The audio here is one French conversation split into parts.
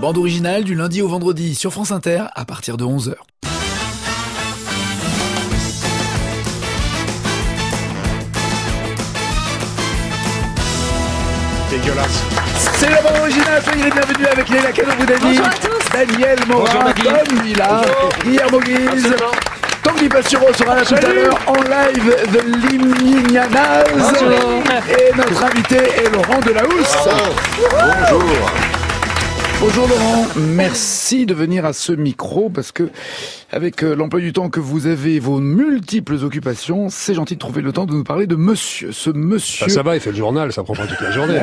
bande originale du lundi au vendredi sur France Inter à partir de 11h. Dégueulasse. C'est la bande originale, soyez les bienvenus avec Léla Cadot-Boudani. Bonjour à tous. Daniel Morin, Tom Villa, Guillermo Guise. Tanguy Passuro sera là tout à l'heure en live de Limignanaz. Et notre invité est Laurent Delahousse. Bonjour. Bonjour Laurent, merci de venir à ce micro parce que avec l'emploi du temps que vous avez, vos multiples occupations, c'est gentil de trouver le temps de nous parler de monsieur. Ce monsieur... Ça va, il fait le journal, ça prend pas toute la journée.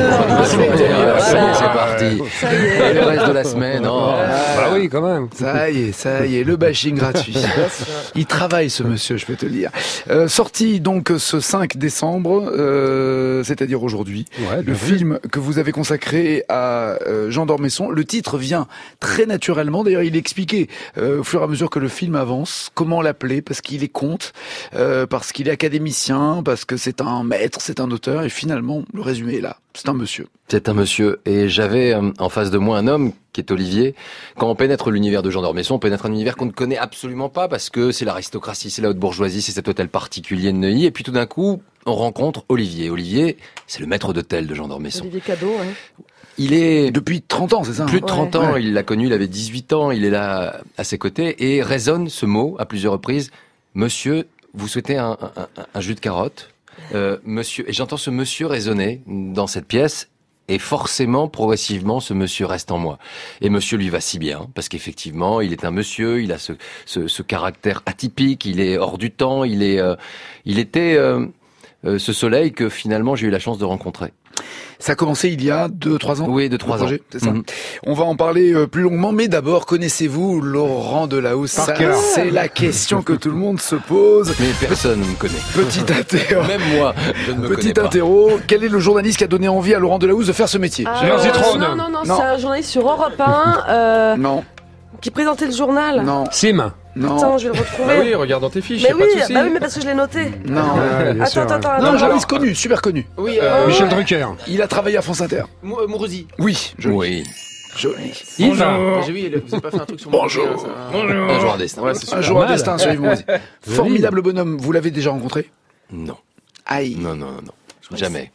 C'est parti. Et le reste de la semaine, Bah oui, quand même. Ça y est, le bashing gratuit. Il travaille ce monsieur, je peux te le dire. Sorti donc ce 5 décembre, c'est-à-dire aujourd'hui, le film que vous avez consacré à Jean d'Ormesson. Le titre vient très naturellement, d'ailleurs il expliquait au fur et à mesure que le film avance, comment l'appeler, parce qu'il est conte, parce qu'il est académicien, parce que c'est un maître, c'est un auteur, et finalement le résumé est là, c'est un monsieur. C'est un monsieur, et j'avais en face de moi un homme qui est Olivier. Quand on pénètre l'univers de Jean d'Ormesson, on pénètre un univers qu'on ne connaît absolument pas, parce que c'est l'aristocratie, c'est la haute bourgeoisie, c'est cet hôtel particulier de Neuilly, et puis tout d'un coup, on rencontre Olivier. Olivier, c'est le maître d'hôtel de Jean d'Ormesson. Olivier Cadot, hein. Il est... Depuis 30 ans, c'est ça? Plus de 30 ans, Ouais. il l'a connu, il avait 18 ans, il est là à ses côtés, et résonne ce mot à plusieurs reprises. Monsieur, vous souhaitez un jus de carotte? Monsieur, et j'entends ce monsieur résonner dans cette pièce, et forcément, progressivement, ce monsieur reste en moi. Et monsieur lui va si bien, parce qu'effectivement, il est un monsieur, il a ce caractère atypique, il est hors du temps, il était ce soleil que finalement j'ai eu la chance de rencontrer. Ça a commencé il y a 2-3 ans? Oui, 2-3 ans. C'est ça. On va en parler plus longuement, mais d'abord, connaissez-vous Laurent Delahousse? Ça, c'est la question que tout le monde se pose. Mais personne ne me connaît. Petit interro. Même moi, je ne me connais pas. interro. Quel est le journaliste qui a donné envie à Laurent Delahousse de faire ce métier? Non, c'est un journaliste sur Europe 1 Non. qui présentait le journal. Non. Sim. Non. Attends, je vais le retrouver. Bah oui, regarde dans tes fiches, Mais y a oui, pas de souci. bah oui, mais parce que je l'ai noté. Non. Attends. Non, journaliste connu, super connu. Oui, Michel Drucker. Il a travaillé à France Inter. Mourouzi. Oui, joli. Oui. Joli. Yves. J'ai vu, vous avez pas fait un truc sur Bonjour. Un jour un destin. Ouais, c'est Un super. jour un mal. destin sur Yves Mourouzi. Formidable bonhomme. Vous l'avez déjà rencontré? Non. Aïe. Non. Jamais.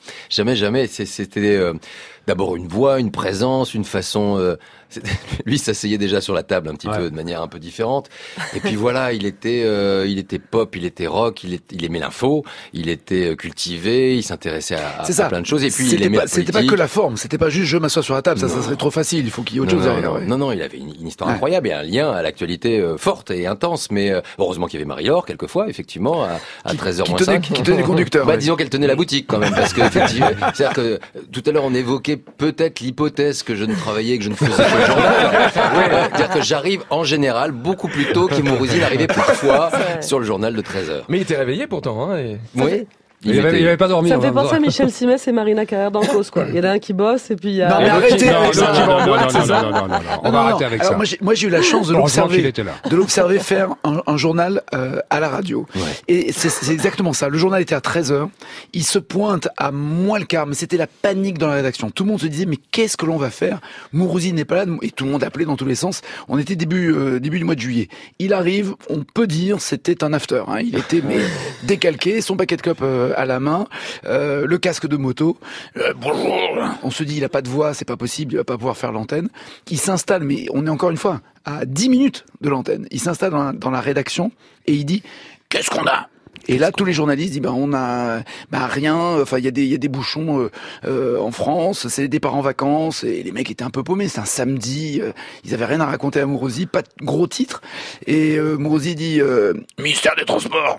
C'était d'abord une voix, une présence, une façon... lui s'asseyait déjà sur la table un petit peu de manière un peu différente. Et puis voilà, il était pop, il était rock, il aimait l'info, il était cultivé, il s'intéressait à plein de choses. Et puis il aimait la politique. C'était pas que la forme, c'était pas juste je m'assois sur la table, ça serait trop facile, il faut qu'il y ait autre chose derrière. Non, il avait une histoire incroyable et un lien à l'actualité forte et intense. Mais heureusement qu'il y avait Marie-Laure, quelquefois, effectivement, à 13h moins 5. Qui tenait le conducteur. Bah, disons qu'elle tenait la boutique quand même, parce que effectivement, c'est-à-dire que tout à l'heure on évoquait peut-être l'hypothèse que je ne travaillais, que je ne faisais que le journal. C'est-à-dire que j'arrive en général beaucoup plus tôt qu'Yves il arrivait parfois sur le journal de 13h. Mais il était réveillé pourtant, hein. Oui. Il avait pas dormi. Ça me fait penser à Michel Simès et Marina Carrère dans Cause, quoi. Il y en a un qui bosse et puis il y a... Non, mais arrêtez avec ça. Non. On va arrêter avec ça. Moi, j'ai eu la chance de Heureusement qu'il l'observer, était là. faire un journal à la radio. Ouais. Et c'est exactement ça. Le journal était à 13h. Il se pointe à moins le quart, mais c'était la panique dans la rédaction. Tout le monde se disait, mais qu'est-ce que l'on va faire? Mourouzi n'est pas là, et tout le monde appelait dans tous les sens. On était début du mois de juillet. Il arrive, on peut dire, c'était un after. Hein. Il était décalqué, son paquet de clopes à la main. Le casque de moto. Bonjour. On se dit, il a pas de voix, c'est pas possible, il va pas pouvoir faire l'antenne. Il s'installe, mais on est encore une fois à 10 minutes de l'antenne. Il s'installe dans la rédaction et il dit, qu'est-ce qu'on a? Et là, tous les journalistes disent, on a, rien. Enfin, il y a des bouchons en France. C'est des départs en vacances. Et les mecs étaient un peu paumés. C'est un samedi. Ils avaient rien à raconter à Mourouzi. Pas de gros titres. Et Mourouzi dit, ministère des Transports.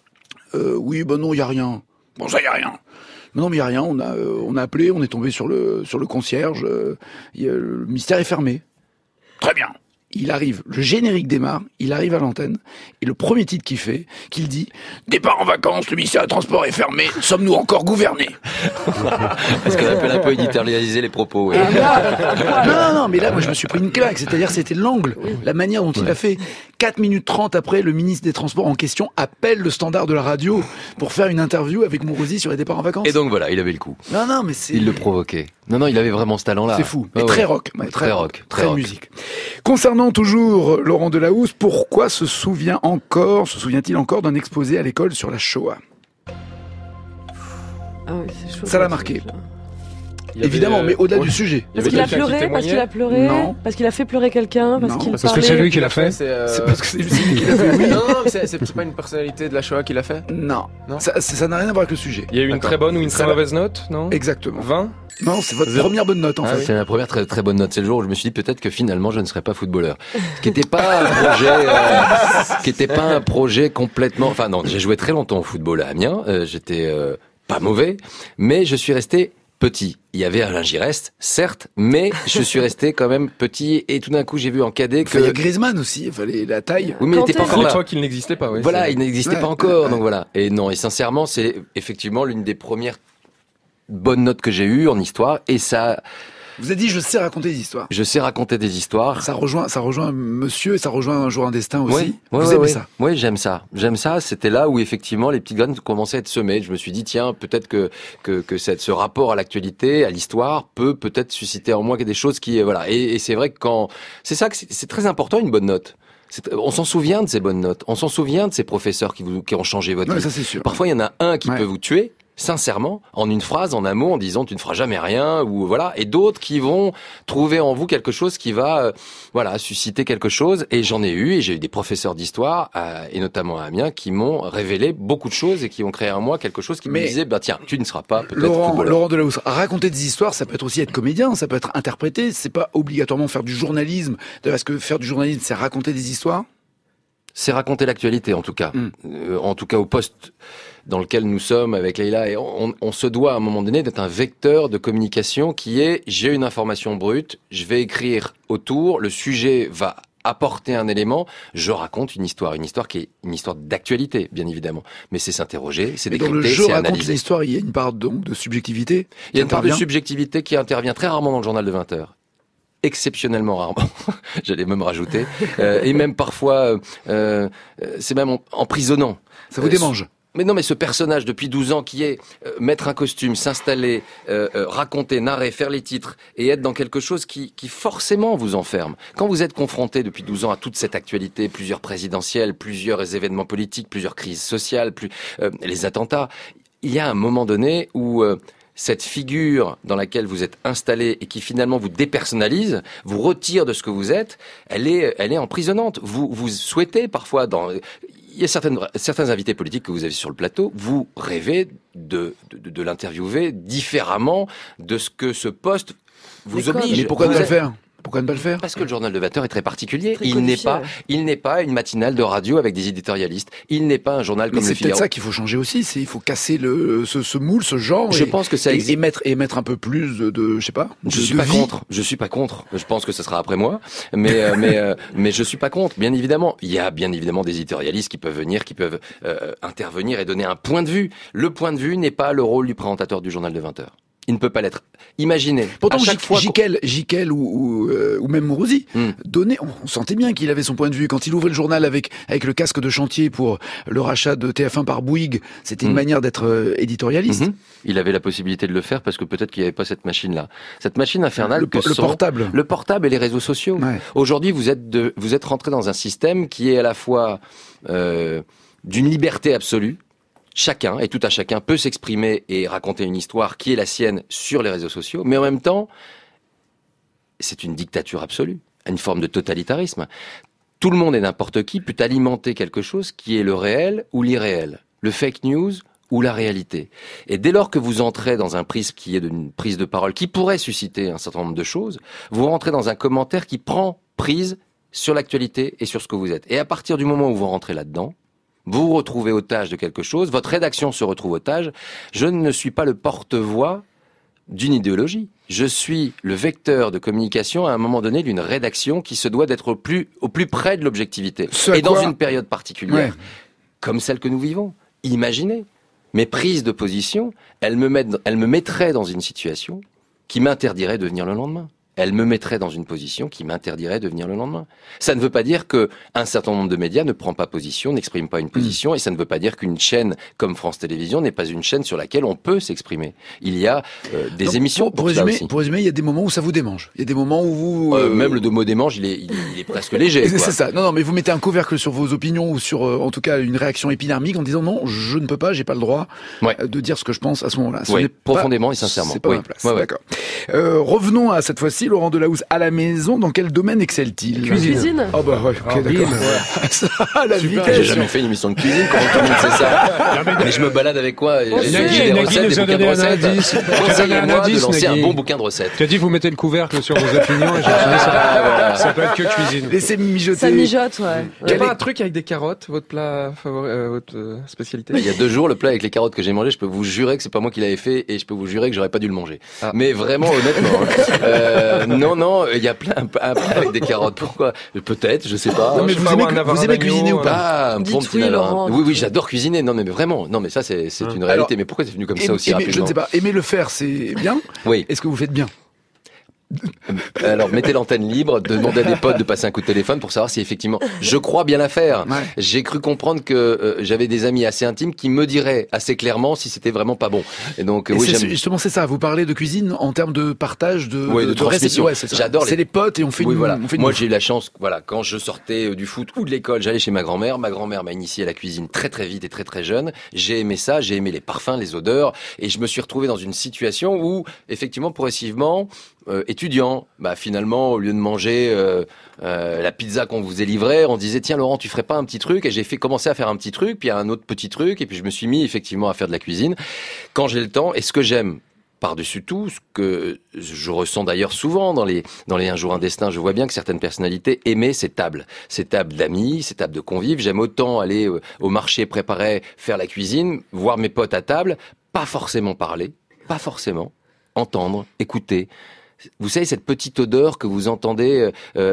Oui, non, il y a rien. Bon, ça, y a rien. Non, mais il y a rien. On a appelé, on est tombé sur le concierge. Le mystère est fermé. Très bien. Il arrive, le générique démarre, il arrive à l'antenne, et le premier titre qu'il dit, départ en vacances, le ministère des Transports est fermé, sommes-nous encore gouvernés? Parce qu'on appelle un peu éditorialiser les propos. Oui. Non, mais là, moi, je me suis pris une claque, c'est-à-dire, c'était l'angle, la manière dont il a fait. 4 minutes 30 après, le ministre des Transports en question appelle le standard de la radio pour faire une interview avec Mourouzi sur les départs en vacances. Et donc voilà, il avait le coup. Non, mais c'est... Il le provoquait. Non, il avait vraiment ce talent-là. C'est fou. Et très rock. Très rock. Très musique. Concernant toujours Laurent Delahousse, pourquoi se souvient-il encore d'un exposé à l'école sur la Shoah? Ah oui, c'est chaud. Ça l'a marqué. Évidemment, mais au-delà du sujet. Parce qu'il a pleuré, Non. Parce qu'il a fait pleurer quelqu'un, parce Non. qu'il Parce que parlait... c'est lui qui l'a fait. C'est parce que c'est lui qui l'a fait. Oui. Non, mais c'est pas une personnalité de la Shoah qui l'a fait. Non. Non. Ça n'a rien à voir avec le sujet. Il y a eu une très bonne ou une très mauvaise note, non? Exactement. 20? Non, c'est votre Zéro. première bonne note, en fait. C'est la première très, très bonne note. C'est le jour où je me suis dit peut-être que finalement je ne serais pas footballeur. Ce qui n'était pas un projet complètement, enfin non, j'ai joué très longtemps au football à Amiens. J'étais pas mauvais, mais je suis resté petit. Il y avait Alain Giresse, certes, mais je suis resté quand même petit et tout d'un coup j'ai vu en cadet que... Il y a Griezmann aussi, il fallait la taille. Oui, mais il n'était pas encore À là. l'époque, il n'existait pas, oui. Voilà, il n'existait Ouais, pas encore, ouais. donc voilà. Et non, et sincèrement, c'est effectivement l'une des premières bonnes notes que j'ai eues en histoire et ça... Vous avez dit, je sais raconter des histoires. Je sais raconter des histoires. Ça rejoint monsieur et ça rejoint un jour un destin aussi. Oui, Vous aimez ça? Oui, j'aime ça. J'aime ça. C'était là où effectivement les petites graines commençaient à être semées. Je me suis dit tiens, peut-être que ce rapport à l'actualité, à l'histoire, peut-être susciter en moi des choses qui voilà. Et c'est vrai que c'est ça que c'est très important une bonne note. On s'en souvient de ces bonnes notes. On s'en souvient de ces professeurs qui ont changé votre Ouais, vie. ça c'est sûr. Parfois il y en a un qui Ouais. peut vous tuer. Sincèrement, en une phrase, en un mot, en disant tu ne feras jamais rien ou voilà, et d'autres qui vont trouver en vous quelque chose qui va susciter quelque chose. Et j'en ai eu, et j'ai eu des professeurs d'histoire et notamment à Amiens qui m'ont révélé beaucoup de choses et qui ont créé en moi quelque chose qui me disait tiens, tu ne seras pas peut-être footballeur. Laurent Delahousse, raconter des histoires, ça peut être aussi être comédien, ça peut être interpréter, c'est pas obligatoirement faire du journalisme. D'ailleurs, est-ce que faire du journalisme, c'est raconter des histoires? C'est raconter l'actualité, en tout cas. En tout cas, au poste dans lequel nous sommes avec Leïla, et on se doit à un moment donné d'être un vecteur de communication qui est j'ai une information brute, je vais écrire autour, le sujet va apporter un élément, je raconte une histoire qui est une histoire d'actualité, bien évidemment. Mais c'est s'interroger, c'est Mais dans le décrypter, jeu c'est raconte analyser. une histoire, il y a une part donc de subjectivité. Il y a une part de subjectivité qui intervient très rarement dans le journal de 20 heures. Exceptionnellement rarement, j'allais même rajouter, et même parfois, c'est même emprisonnant. Ça vous démange? Mais non, mais ce personnage depuis 12 ans qui est mettre un costume, s'installer, raconter, narrer, faire les titres et être dans quelque chose qui forcément vous enferme. Quand vous êtes confronté depuis 12 ans à toute cette actualité, plusieurs présidentielles, plusieurs événements politiques, plusieurs crises sociales, les attentats, il y a un moment donné où cette figure dans laquelle vous êtes installé et qui finalement vous dépersonnalise, vous retire de ce que vous êtes, elle est emprisonnante. Vous souhaitez parfois il y a certains invités politiques que vous avez sur le plateau, vous rêvez de l'interviewer différemment de ce que ce poste vous oblige. Mais pourquoi ne pas le faire? Pourquoi ne pas le faire? Parce que le journal de 20 heures est très particulier. Très Il n'est pas une matinale de radio avec des éditorialistes. Il n'est pas un journal comme Mais Le c'est peut-être Figaro. ça qu'il faut changer aussi. Il faut casser ce moule, ce genre. Je pense que ça existe. Et mettre un peu plus de je sais pas. Je suis pas contre. Je suis pas contre. Je pense que ce sera après moi. Mais je suis pas contre. Bien évidemment. Il y a bien évidemment des éditorialistes qui peuvent venir, qui peuvent intervenir et donner un point de vue. Le point de vue n'est pas le rôle du présentateur du journal de 20 heures. Il ne peut pas l'être. Imaginez. Pourtant, à chaque fois Jiquel ou même Mourouzi, on sentait bien qu'il avait son point de vue. Quand il ouvrait le journal avec le casque de chantier pour le rachat de TF1 par Bouygues, c'était une manière d'être éditorialiste. Il avait la possibilité de le faire parce que peut-être qu'il n'y avait pas cette machine-là. Cette machine infernale Le portable. Le portable et les réseaux sociaux. Ouais. Aujourd'hui, vous êtes rentré dans un système qui est à la fois d'une liberté absolue. Chacun, et tout à chacun, peut s'exprimer et raconter une histoire qui est la sienne sur les réseaux sociaux, mais en même temps, c'est une dictature absolue, une forme de totalitarisme. Tout le monde et n'importe qui peut alimenter quelque chose qui est le réel ou l'irréel, le fake news ou la réalité. Et dès lors que vous entrez dans un prisme qui est une prise de parole qui pourrait susciter un certain nombre de choses, vous rentrez dans un commentaire qui prend prise sur l'actualité et sur ce que vous êtes. Et à partir du moment où vous rentrez là-dedans, vous vous retrouvez otage de quelque chose, votre rédaction se retrouve otage. Je ne suis pas le porte-voix d'une idéologie. Je suis le vecteur de communication à un moment donné d'une rédaction qui se doit d'être au plus près de l'objectivité. Et dans une période particulière, comme celle que nous vivons. Imaginez, mes prises de position, elles me mettraient dans une situation qui m'interdirait de venir le lendemain. elle me mettrait dans une position qui m'interdirait de venir le lendemain. Ça ne veut pas dire que un certain nombre de médias ne prend pas position, n'exprime pas une position, et ça ne veut pas dire qu'une chaîne comme France Télévisions n'est pas une chaîne sur laquelle on peut s'exprimer. Il y a des émissions pour résumer, il y a des moments où ça vous démange. Il y a des moments où vous... Même le mot démange, il est presque léger. C'est ça. Non, mais vous mettez un couvercle sur vos opinions ou sur, en tout cas, une réaction épidermique en disant non, je ne peux pas, j'ai pas le droit de dire ce que je pense à ce moment-là. Oui, profondément et sincèrement. C'est pas ma place. D'accord. Revenons à cette fois-ci, Laurent Delahousse, à la maison, dans quel domaine excelle-t-il? Cuisine. Oh bah ouais, ok, d'accord. Ça, la vitesse. J'ai jamais fait une émission de cuisine, comment tout le monde sait ça? Mais je me balade avec quoi? J'ai des recettes, des bouquins de recettes. Conseillez-moi de lancer un bon bouquin de recettes. Tu as dit, vous mettez le couvercle sur vos opinions, et j'ai dit ça. Ça peut être que cuisine. Laissez mijoter. Ça mijote, ouais. Il y a pas un truc avec des carottes, votre plat favori, votre spécialité? Il y a 2 jours, le plat avec les carottes que j'ai mangé, je peux vous jurer que c'est pas moi qui l'avais fait, et je peux vous jurer que j'aurais pas dû le manger. Mais vraiment, honnêtement, non, il y a un plat avec des carottes. Pourquoi? Peut-être, je sais pas. Non, mais vous aimez cuisiner ou pas? Un bon petit Laurent. Oui, j'adore cuisiner. Non, mais vraiment. Non, mais ça, c'est une réalité. Mais pourquoi c'est venu comme ça aussi rapidement? Je ne sais pas. Aimer le faire, c'est bien. Oui. Est-ce que vous faites bien? Alors, mettez l'antenne libre, demandez à des potes de passer un coup de téléphone pour savoir si effectivement je crois bien la faire. Ouais. J'ai cru comprendre que j'avais des amis assez intimes qui me diraient assez clairement si c'était vraiment pas bon. Et donc, justement, c'est ça. Vous parlez de cuisine en termes de partage de transmission. Ouais, c'est ça. J'adore. C'est les potes et on fait une. Voilà. On fait Moi, j'ai eu la chance. Voilà, quand je sortais du foot ou de l'école, j'allais chez ma grand-mère. Ma grand-mère m'a initié à la cuisine très très vite et très très jeune. J'ai aimé ça. J'ai aimé les parfums, les odeurs, et je me suis retrouvé dans une situation où effectivement, progressivement, étudiant, finalement, au lieu de manger la pizza qu'on vous est livrée, on disait tiens Laurent, tu ferais pas un petit truc? Et j'ai commencé à faire un petit truc, puis un autre petit truc, et puis je me suis mis effectivement à faire de la cuisine quand j'ai le temps. Et ce que j'aime par-dessus tout, ce que je ressens d'ailleurs souvent dans les Un jour un destin, je vois bien que certaines personnalités aimaient ces tables d'amis, ces tables de convives. J'aime autant aller au marché, préparer, faire la cuisine, voir mes potes à table, pas forcément parler, pas forcément entendre, écouter. Vous savez, cette petite odeur que vous entendez,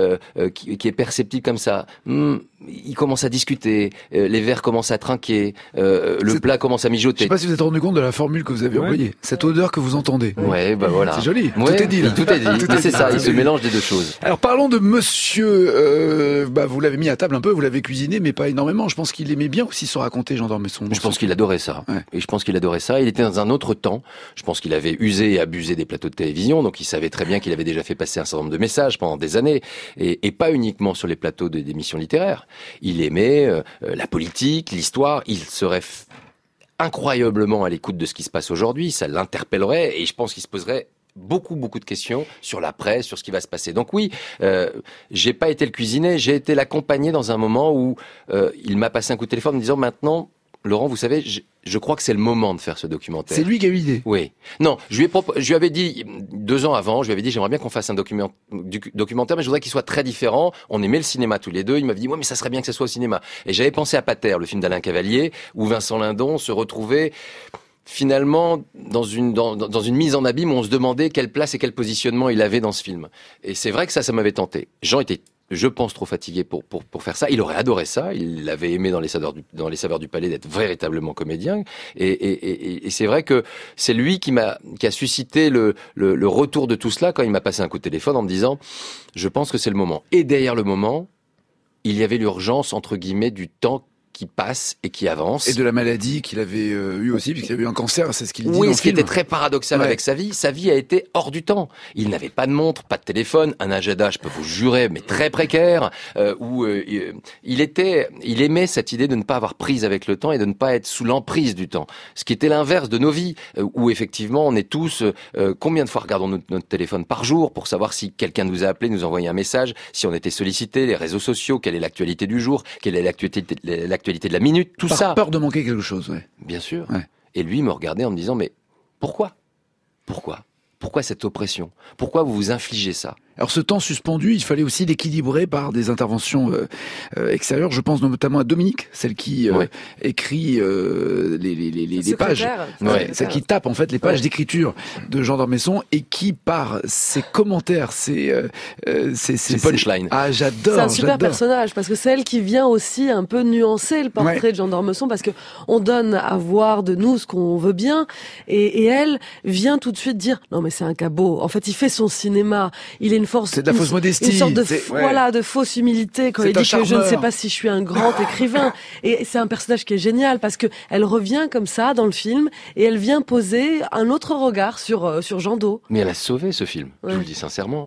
qui est perceptible comme ça. Ils commencent à discuter, les verres commencent à trinquer, le plat commence à mijoter. Je sais pas si vous êtes rendu compte de la formule que vous avez envoyée. Cette odeur que vous entendez. Ouais, voilà. C'est joli. Ouais, tout est dit, là. Tout est dit. C'est ça. Il se mélange des deux choses. Alors, parlons de monsieur, vous l'avez mis à table un peu, vous l'avez cuisiné, mais pas énormément. Je pense qu'il aimait bien aussi se raconter, Jean d'Ormesson. Je pense qu'il adorait ça. Ouais. Et je pense qu'il adorait ça. Il était dans un autre temps. Je pense qu'il avait usé et abusé des plateaux de télévision. Donc, il savait très bien qu'il avait déjà fait passer un certain nombre de messages pendant des années. Et pas uniquement sur les plateaux d'émissions littéraires. Il aimait la politique, l'histoire. Il serait incroyablement à l'écoute de ce qui se passe aujourd'hui. Ça l'interpellerait et je pense qu'il se poserait beaucoup de questions sur la presse, sur ce qui va se passer. Donc oui, j'ai pas été le cuisiner, j'ai été l'accompagner dans un moment où il m'a passé un coup de téléphone en me disant maintenant, Laurent, vous savez, je crois que c'est le moment de faire ce documentaire. C'est lui qui a eu l'idée. Oui. Non, je lui avais dit 2 ans avant, je lui avais dit j'aimerais bien qu'on fasse un documentaire, mais je voudrais qu'il soit très différent. On aimait le cinéma tous les deux. Il m'avait dit ouais, mais ça serait bien que ça soit au cinéma. Et j'avais pensé à Pater, le film d'Alain Cavalier, où Vincent Lindon se retrouvait finalement dans une mise en abîme où on se demandait quelle place et quel positionnement il avait dans ce film. Et c'est vrai que ça m'avait tenté. Jean était, je pense, trop fatigué pour faire ça. Il aurait adoré ça. Il avait aimé dans les saveurs du palais d'être véritablement comédien. Et c'est vrai que c'est lui qui a suscité le retour de tout cela quand il m'a passé un coup de téléphone en me disant, je pense que c'est le moment. Et derrière le moment, il y avait l'urgence, entre guillemets, du temps qui passe et qui avance. Et de la maladie qu'il avait eu aussi, puisqu'il avait eu un cancer, c'est ce qu'il dit oui, dans le ce qui film. était très paradoxal avec sa vie a été hors du temps. Il n'avait pas de montre, pas de téléphone, un agenda, je peux vous jurer, mais très précaire, où il aimait cette idée de ne pas avoir prise avec le temps et de ne pas être sous l'emprise du temps. Ce qui était l'inverse de nos vies, où effectivement on est tous, combien de fois regardons notre téléphone par jour pour savoir si quelqu'un nous a appelé, nous a envoyé un message, si on était sollicité, les réseaux sociaux, quelle est l'actualité du jour, quelle est l'actualité de la minute, tout ça. Par peur de manquer quelque chose, ouais. Bien sûr. Ouais. Et lui me regardait en me disant, mais pourquoi cette oppression? Pourquoi vous vous infligez ça? Alors ce temps suspendu, il fallait aussi l'équilibrer par des interventions extérieures. Je pense notamment à Dominique, celle qui écrit les pages, celle qui tape en fait les pages d'écriture de Jean d'Ormesson et qui par ses commentaires, ses punchlines. Ah, j'adore. C'est un super personnage parce que c'est elle qui vient aussi un peu nuancer le portrait de Jean d'Ormesson parce que on donne à voir de nous ce qu'on veut bien et elle vient tout de suite dire non mais c'est un cabot. En fait, il fait son cinéma. Il est c'est de la fausse modestie. Une sorte de fausse humilité quand il dit que je ne sais pas si je suis un grand écrivain. Et c'est un personnage qui est génial parce que elle revient comme ça dans le film et elle vient poser un autre regard sur Jean d'O. Mais elle a sauvé ce film, je vous le dis sincèrement.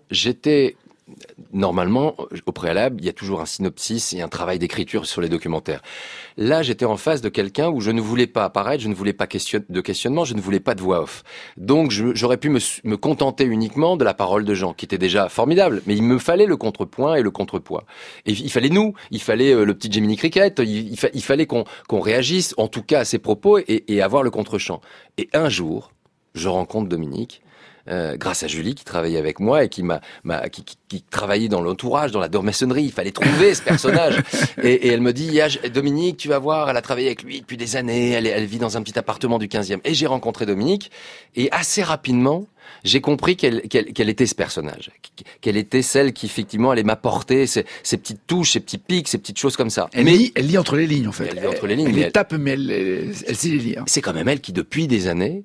Normalement, au préalable, il y a toujours un synopsis et un travail d'écriture sur les documentaires. Là, j'étais en face de quelqu'un où je ne voulais pas apparaître, je ne voulais pas de questionnement, je ne voulais pas de voix off. Donc, j'aurais pu me contenter uniquement de la parole de Jean, qui était déjà formidable. Mais il me fallait le contrepoint et le contrepoids. Et il fallait le petit Jiminy Cricket, il fallait qu'on réagisse, en tout cas à ses propos, et avoir le contre-champ. Et un jour, je rencontre Dominique, grâce à Julie qui travaillait avec moi et qui travaillait dans l'entourage, dans la dormessonnerie. Il fallait trouver ce personnage. Et elle me dit, Dominique, tu vas voir, elle a travaillé avec lui depuis des années, elle vit dans un petit appartement du 15e. Et j'ai rencontré Dominique, et assez rapidement, j'ai compris qu'elle était ce personnage, qu'elle était celle qui effectivement allait m'apporter ces petites touches, ces petits pics, ces petites choses comme ça. Elle lit entre les lignes en fait. Elle lit entre les lignes. Elle les tape, mais elle sait les lire. C'est quand même elle qui, depuis des années,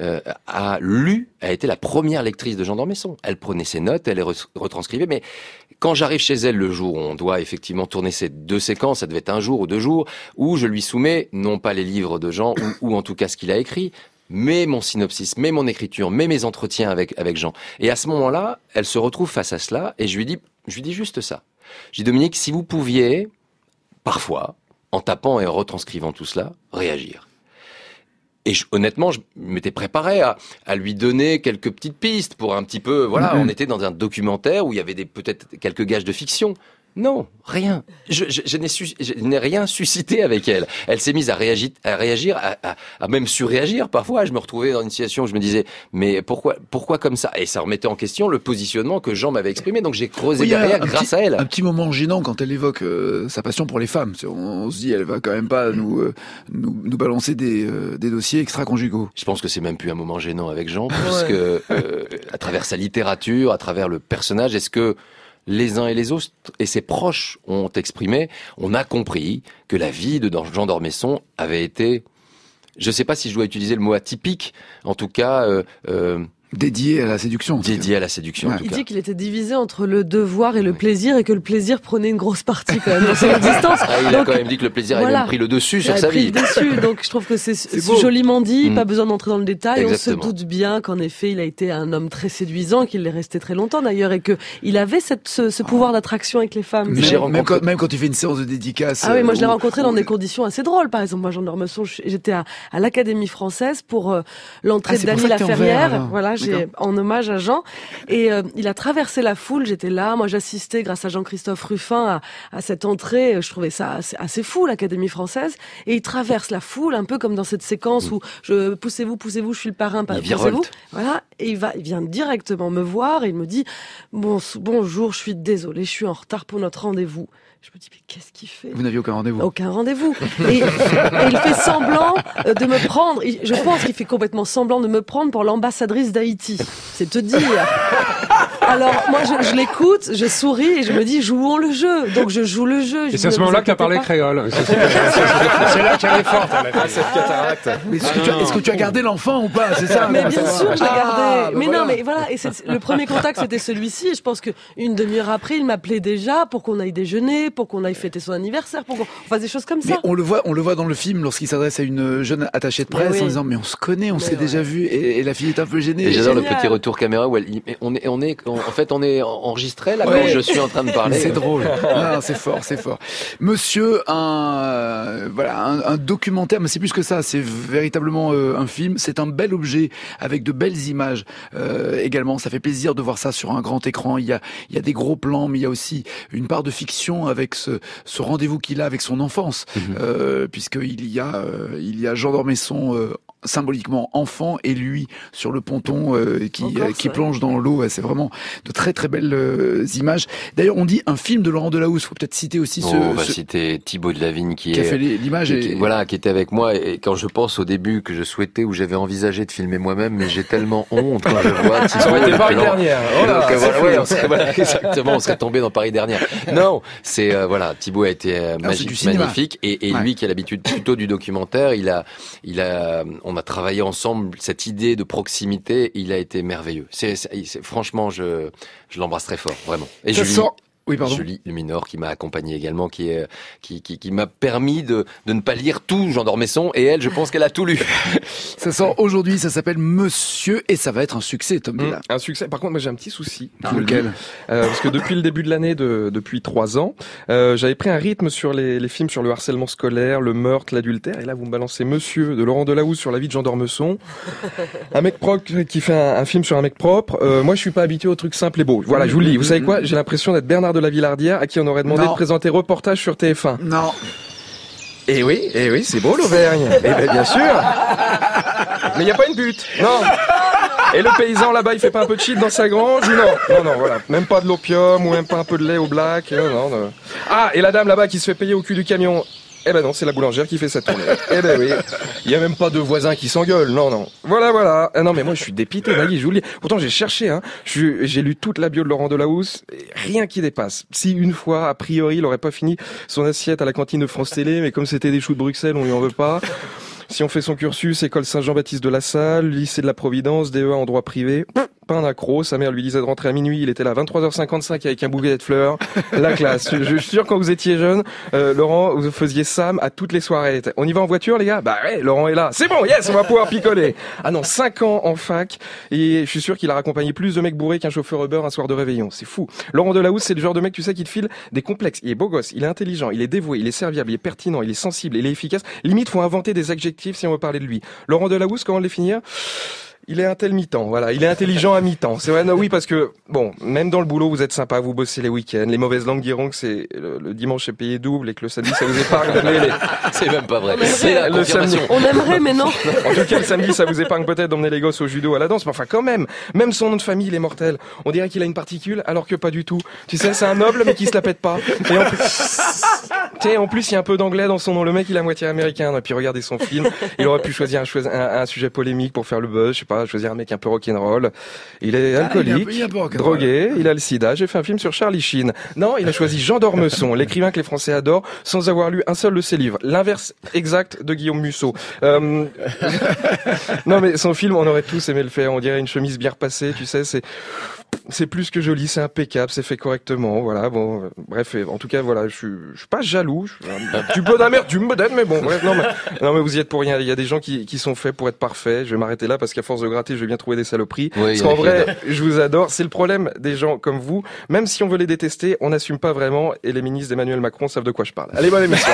a été la première lectrice de Jean d'Ormesson. Elle prenait ses notes, elle les retranscrivait, mais quand j'arrive chez elle le jour où on doit effectivement tourner ces 2 séquences, ça devait être 1 jour ou 2 jours, où je lui soumets non pas les livres de Jean, ou en tout cas ce qu'il a écrit, mais mon synopsis, mais mon écriture, mais mes entretiens avec Jean. Et à ce moment-là, elle se retrouve face à cela, et je lui dis juste ça. Je dis, Dominique, si vous pouviez, parfois, en tapant et en retranscrivant tout cela, réagir. Et honnêtement, je m'étais préparé à lui donner quelques petites pistes pour un petit peu, on était dans un documentaire où il y avait peut-être quelques gages de fiction. Non, rien. Je n'ai rien suscité avec elle. Elle s'est mise à réagir, à même surréagir. Parfois, je me retrouvais dans une situation où je me disais, mais pourquoi comme ça? Et ça remettait en question le positionnement que Jean m'avait exprimé. Donc j'ai creusé derrière grâce à elle. Un petit moment gênant quand elle évoque sa passion pour les femmes. On se dit, elle va quand même pas nous balancer des dossiers extra-conjugaux. Je pense que c'est même plus un moment gênant avec Jean, puisque à travers sa littérature, à travers le personnage, est-ce que les uns et les autres, et ses proches ont exprimé, on a compris que la vie de Jean d'Ormesson avait été, je ne sais pas si je dois utiliser le mot atypique, en tout cas... dédié à la séduction. Dédié à la séduction, en tout Il cas. dit qu'il était divisé entre le devoir et le plaisir, et que le plaisir prenait une grosse partie quand même dans son existence. Il a quand même dit que le plaisir avait même pris le dessus sur sa vie. Donc je trouve que c'est joliment dit, pas besoin d'entrer dans le détail. Exactement. On se doute bien qu'en effet, il a été un homme très séduisant, qu'il est resté très longtemps d'ailleurs, et que il avait ce pouvoir d'attraction avec les femmes. Même quand il fait une séance de dédicace. Ah oui, moi je l'ai rencontré dans des conditions assez drôles. Par exemple, moi Jean d'Ormesson, j'étais à l'Académie française pour l'entrée d'Annie Laferrière. Voilà, j'ai en hommage à Jean, et il a traversé la foule, j'étais là, moi j'assistais grâce à Jean-Christophe Ruffin à cette entrée, je trouvais ça assez fou, l'Académie française, et il traverse la foule, un peu comme dans cette séquence où poussez-vous, je suis le parrain, poussez-vous, voilà, et il vient directement me voir, et il me dit, bonjour, je suis désolé, je suis en retard pour notre rendez-vous. Je me dis, mais qu'est-ce qu'il fait? Vous n'aviez aucun rendez-vous? Aucun rendez-vous. Et il fait semblant de me prendre, je pense qu'il fait complètement semblant de me prendre pour l'ambassadrice d'Haïti. C'est te dire. Alors, moi, je l'écoute, je souris et je me dis, jouons le jeu. Donc, je joue le jeu. Et c'est à ce moment-là que tu as parlé créole. C'est là qu'elle est forte, cette cataracte. Est-ce que tu as gardé l'enfant ou pas? C'est ça? Mais bien sûr, je l'ai gardé. Mais non, mais voilà. Et le premier contact, c'était celui-ci. Et je pense qu'une demi-heure après, il m'appelait déjà pour qu'on aille déjeuner, pour qu'on aille fêter son anniversaire, pour qu'on fasse des choses comme ça. Mais on le voit dans le film lorsqu'il s'adresse à une jeune attachée de presse en disant, mais on se connaît, on s'est déjà vu, et la fille est un peu gênée. Et j'adore le petit retour caméra où on est enregistré là quand je suis en train de parler. C'est drôle. Ah, c'est fort. Monsieur, un documentaire, mais c'est plus que ça, c'est véritablement un film, c'est un bel objet avec de belles images également. Ça fait plaisir de voir ça sur un grand écran. Il y a des gros plans, mais il y a aussi une part de fiction avec ce rendez-vous qu'il a avec son enfance, puisqu'il y a Jean d'Ormesson symboliquement enfant et lui sur le ponton qui plonge dans l'eau. C'est vraiment de très très belles images. D'ailleurs, on dit un film de Laurent Delahousse. Faut peut-être citer aussi on va citer Thibaut Delavigne qui a fait l'image qui était avec moi. Et quand je pense au début que je souhaitais ou j'avais envisagé de filmer moi-même, mais j'ai tellement honte quand je vois Thibaut. Ça aurait été Paris dernière. Exactement, on serait tombé dans Paris dernière. Non, c'est Thibaut a été magnifique et lui qui a l'habitude plutôt du documentaire, on a travaillé ensemble cette idée de proximité, il a été merveilleux. Franchement, je l'embrasse très fort, vraiment. Et Julie Luminor qui m'a accompagné également, qui m'a permis de ne pas lire tout Jean d'Ormesson, et elle, je pense qu'elle a tout lu. Ça sort aujourd'hui, ça s'appelle Monsieur, et ça va être un succès, Tom Villa. Un succès. Par contre, moi j'ai un petit souci. Lequel parce que depuis le début de l'année, depuis 3 ans, j'avais pris un rythme sur les films sur le harcèlement scolaire, le meurtre, l'adultère, et là vous me balancez Monsieur de Laurent Delahousse sur la vie de Jean d'Ormesson. Un mec propre qui fait un film sur un mec propre. Moi je suis pas habitué aux trucs simples et beaux. Voilà, je vous le dis. Vous savez quoi? J'ai l'impression d'être Bernard de la Villardière à qui on aurait demandé de présenter reportage sur TF1. Non. Eh oui, c'est beau l'Auvergne. Eh bien sûr. Mais il y a pas une butte. Non. Et le paysan là-bas, il fait pas un peu de shit dans sa grange? Non, voilà. Même pas de l'opium ou même pas un peu de lait au black. Non. Ah, et la dame là-bas qui se fait payer au cul du camion. Eh ben non, c'est la boulangère qui fait sa tournée. Eh ben oui. Il y a même pas de voisins qui s'engueulent. Non. Voilà. Ah non, mais moi, je suis dépité, Nagui, je vous le dis. Pourtant, j'ai cherché, hein. J'ai lu toute la bio de Laurent Delahousse. Rien qui dépasse. Si une fois, a priori, il aurait pas fini son assiette à la cantine de France Télé, mais comme c'était des choux de Bruxelles, on lui en veut pas. Si on fait son cursus, école Saint-Jean-Baptiste de la Salle, lycée de la Providence, DEA en droit privé, pas un accro, sa mère lui disait de rentrer à minuit, il était là à 23h55 avec un bouquet de fleurs, la classe. Je suis sûr quand vous étiez jeune, Laurent, vous faisiez Sam à toutes les soirées. On y va en voiture les gars? Bah ouais, Laurent est là. C'est bon, yes, on va pouvoir picoler. Ah non, 5 ans en fac, et je suis sûr qu'il a raccompagné plus de mecs bourrés qu'un chauffeur Uber un soir de réveillon. C'est fou. Laurent Delahousse, c'est le genre de mec, tu sais, qui te file des complexes. Il est beau gosse, il est intelligent, il est dévoué, il est serviable, il est pertinent, il est sensible, il est efficace. Limite, faut inventer des adjectifs si on veut parler de lui. Laurent Delahousse, comment le définir? Il est mi-temps, voilà. Il est intelligent à mi-temps. C'est vrai, non, oui, parce que, bon, même dans le boulot, vous êtes sympa, vous bossez les week-ends. Les mauvaises langues diront que c'est le dimanche est payé double et que le samedi, ça vous épargne. C'est même pas vrai. C'est la confirmation. On aimerait, mais non. En tout cas, le samedi, ça vous épargne peut-être d'emmener les gosses au judo, à la danse. Mais enfin, quand même son nom de famille, il est mortel. On dirait qu'il a une particule, alors que pas du tout. Tu sais, c'est un noble, mais qui se la pète pas. Et en plus, il y a un peu d'anglais dans son nom. Le mec, il est à moitié américain. Et puis, regardez son film. Il aurait pu choisir un sujet polémique pour faire le buzz. Je sais pas, choisir un mec un peu rock'n'roll. Il est alcoolique, drogué, il a le sida. J'ai fait un film sur Charlie Sheen. Non, il a choisi Jean d'Ormesson, l'écrivain que les Français adorent, sans avoir lu un seul de ses livres. L'inverse exact de Guillaume Musso. Non, mais son film, on aurait tous aimé le faire. On dirait une chemise bien repassée, tu sais, c'est plus que joli, c'est impeccable, c'est fait correctement, voilà, bon, bref, en tout cas, voilà, je suis pas jaloux, je suis un petit peu d'amertume peut-être, mais bon, bref, non, mais vous y êtes pour rien, il y a des gens qui sont faits pour être parfaits, je vais m'arrêter là parce qu'à force de gratter, je vais bien trouver des saloperies, parce qu'en vrai, je vous adore, c'est le problème des gens comme vous, même si on veut les détester, on n'assume pas vraiment, et les ministres d'Emmanuel Macron savent de quoi je parle. Allez, bonne émission.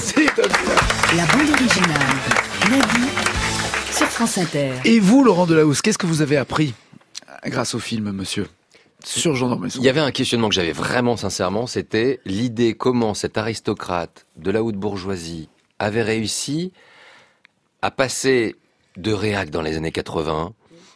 La bande originale, Nagui, sur France Inter. Et vous, Laurent Delahousse, qu'est-ce que vous avez appris grâce au film, monsieur, sur Jean d'Ormesson? Il y avait un questionnement que j'avais vraiment sincèrement, c'était l'idée comment cet aristocrate de la haute bourgeoisie avait réussi à passer de réac dans les années 80,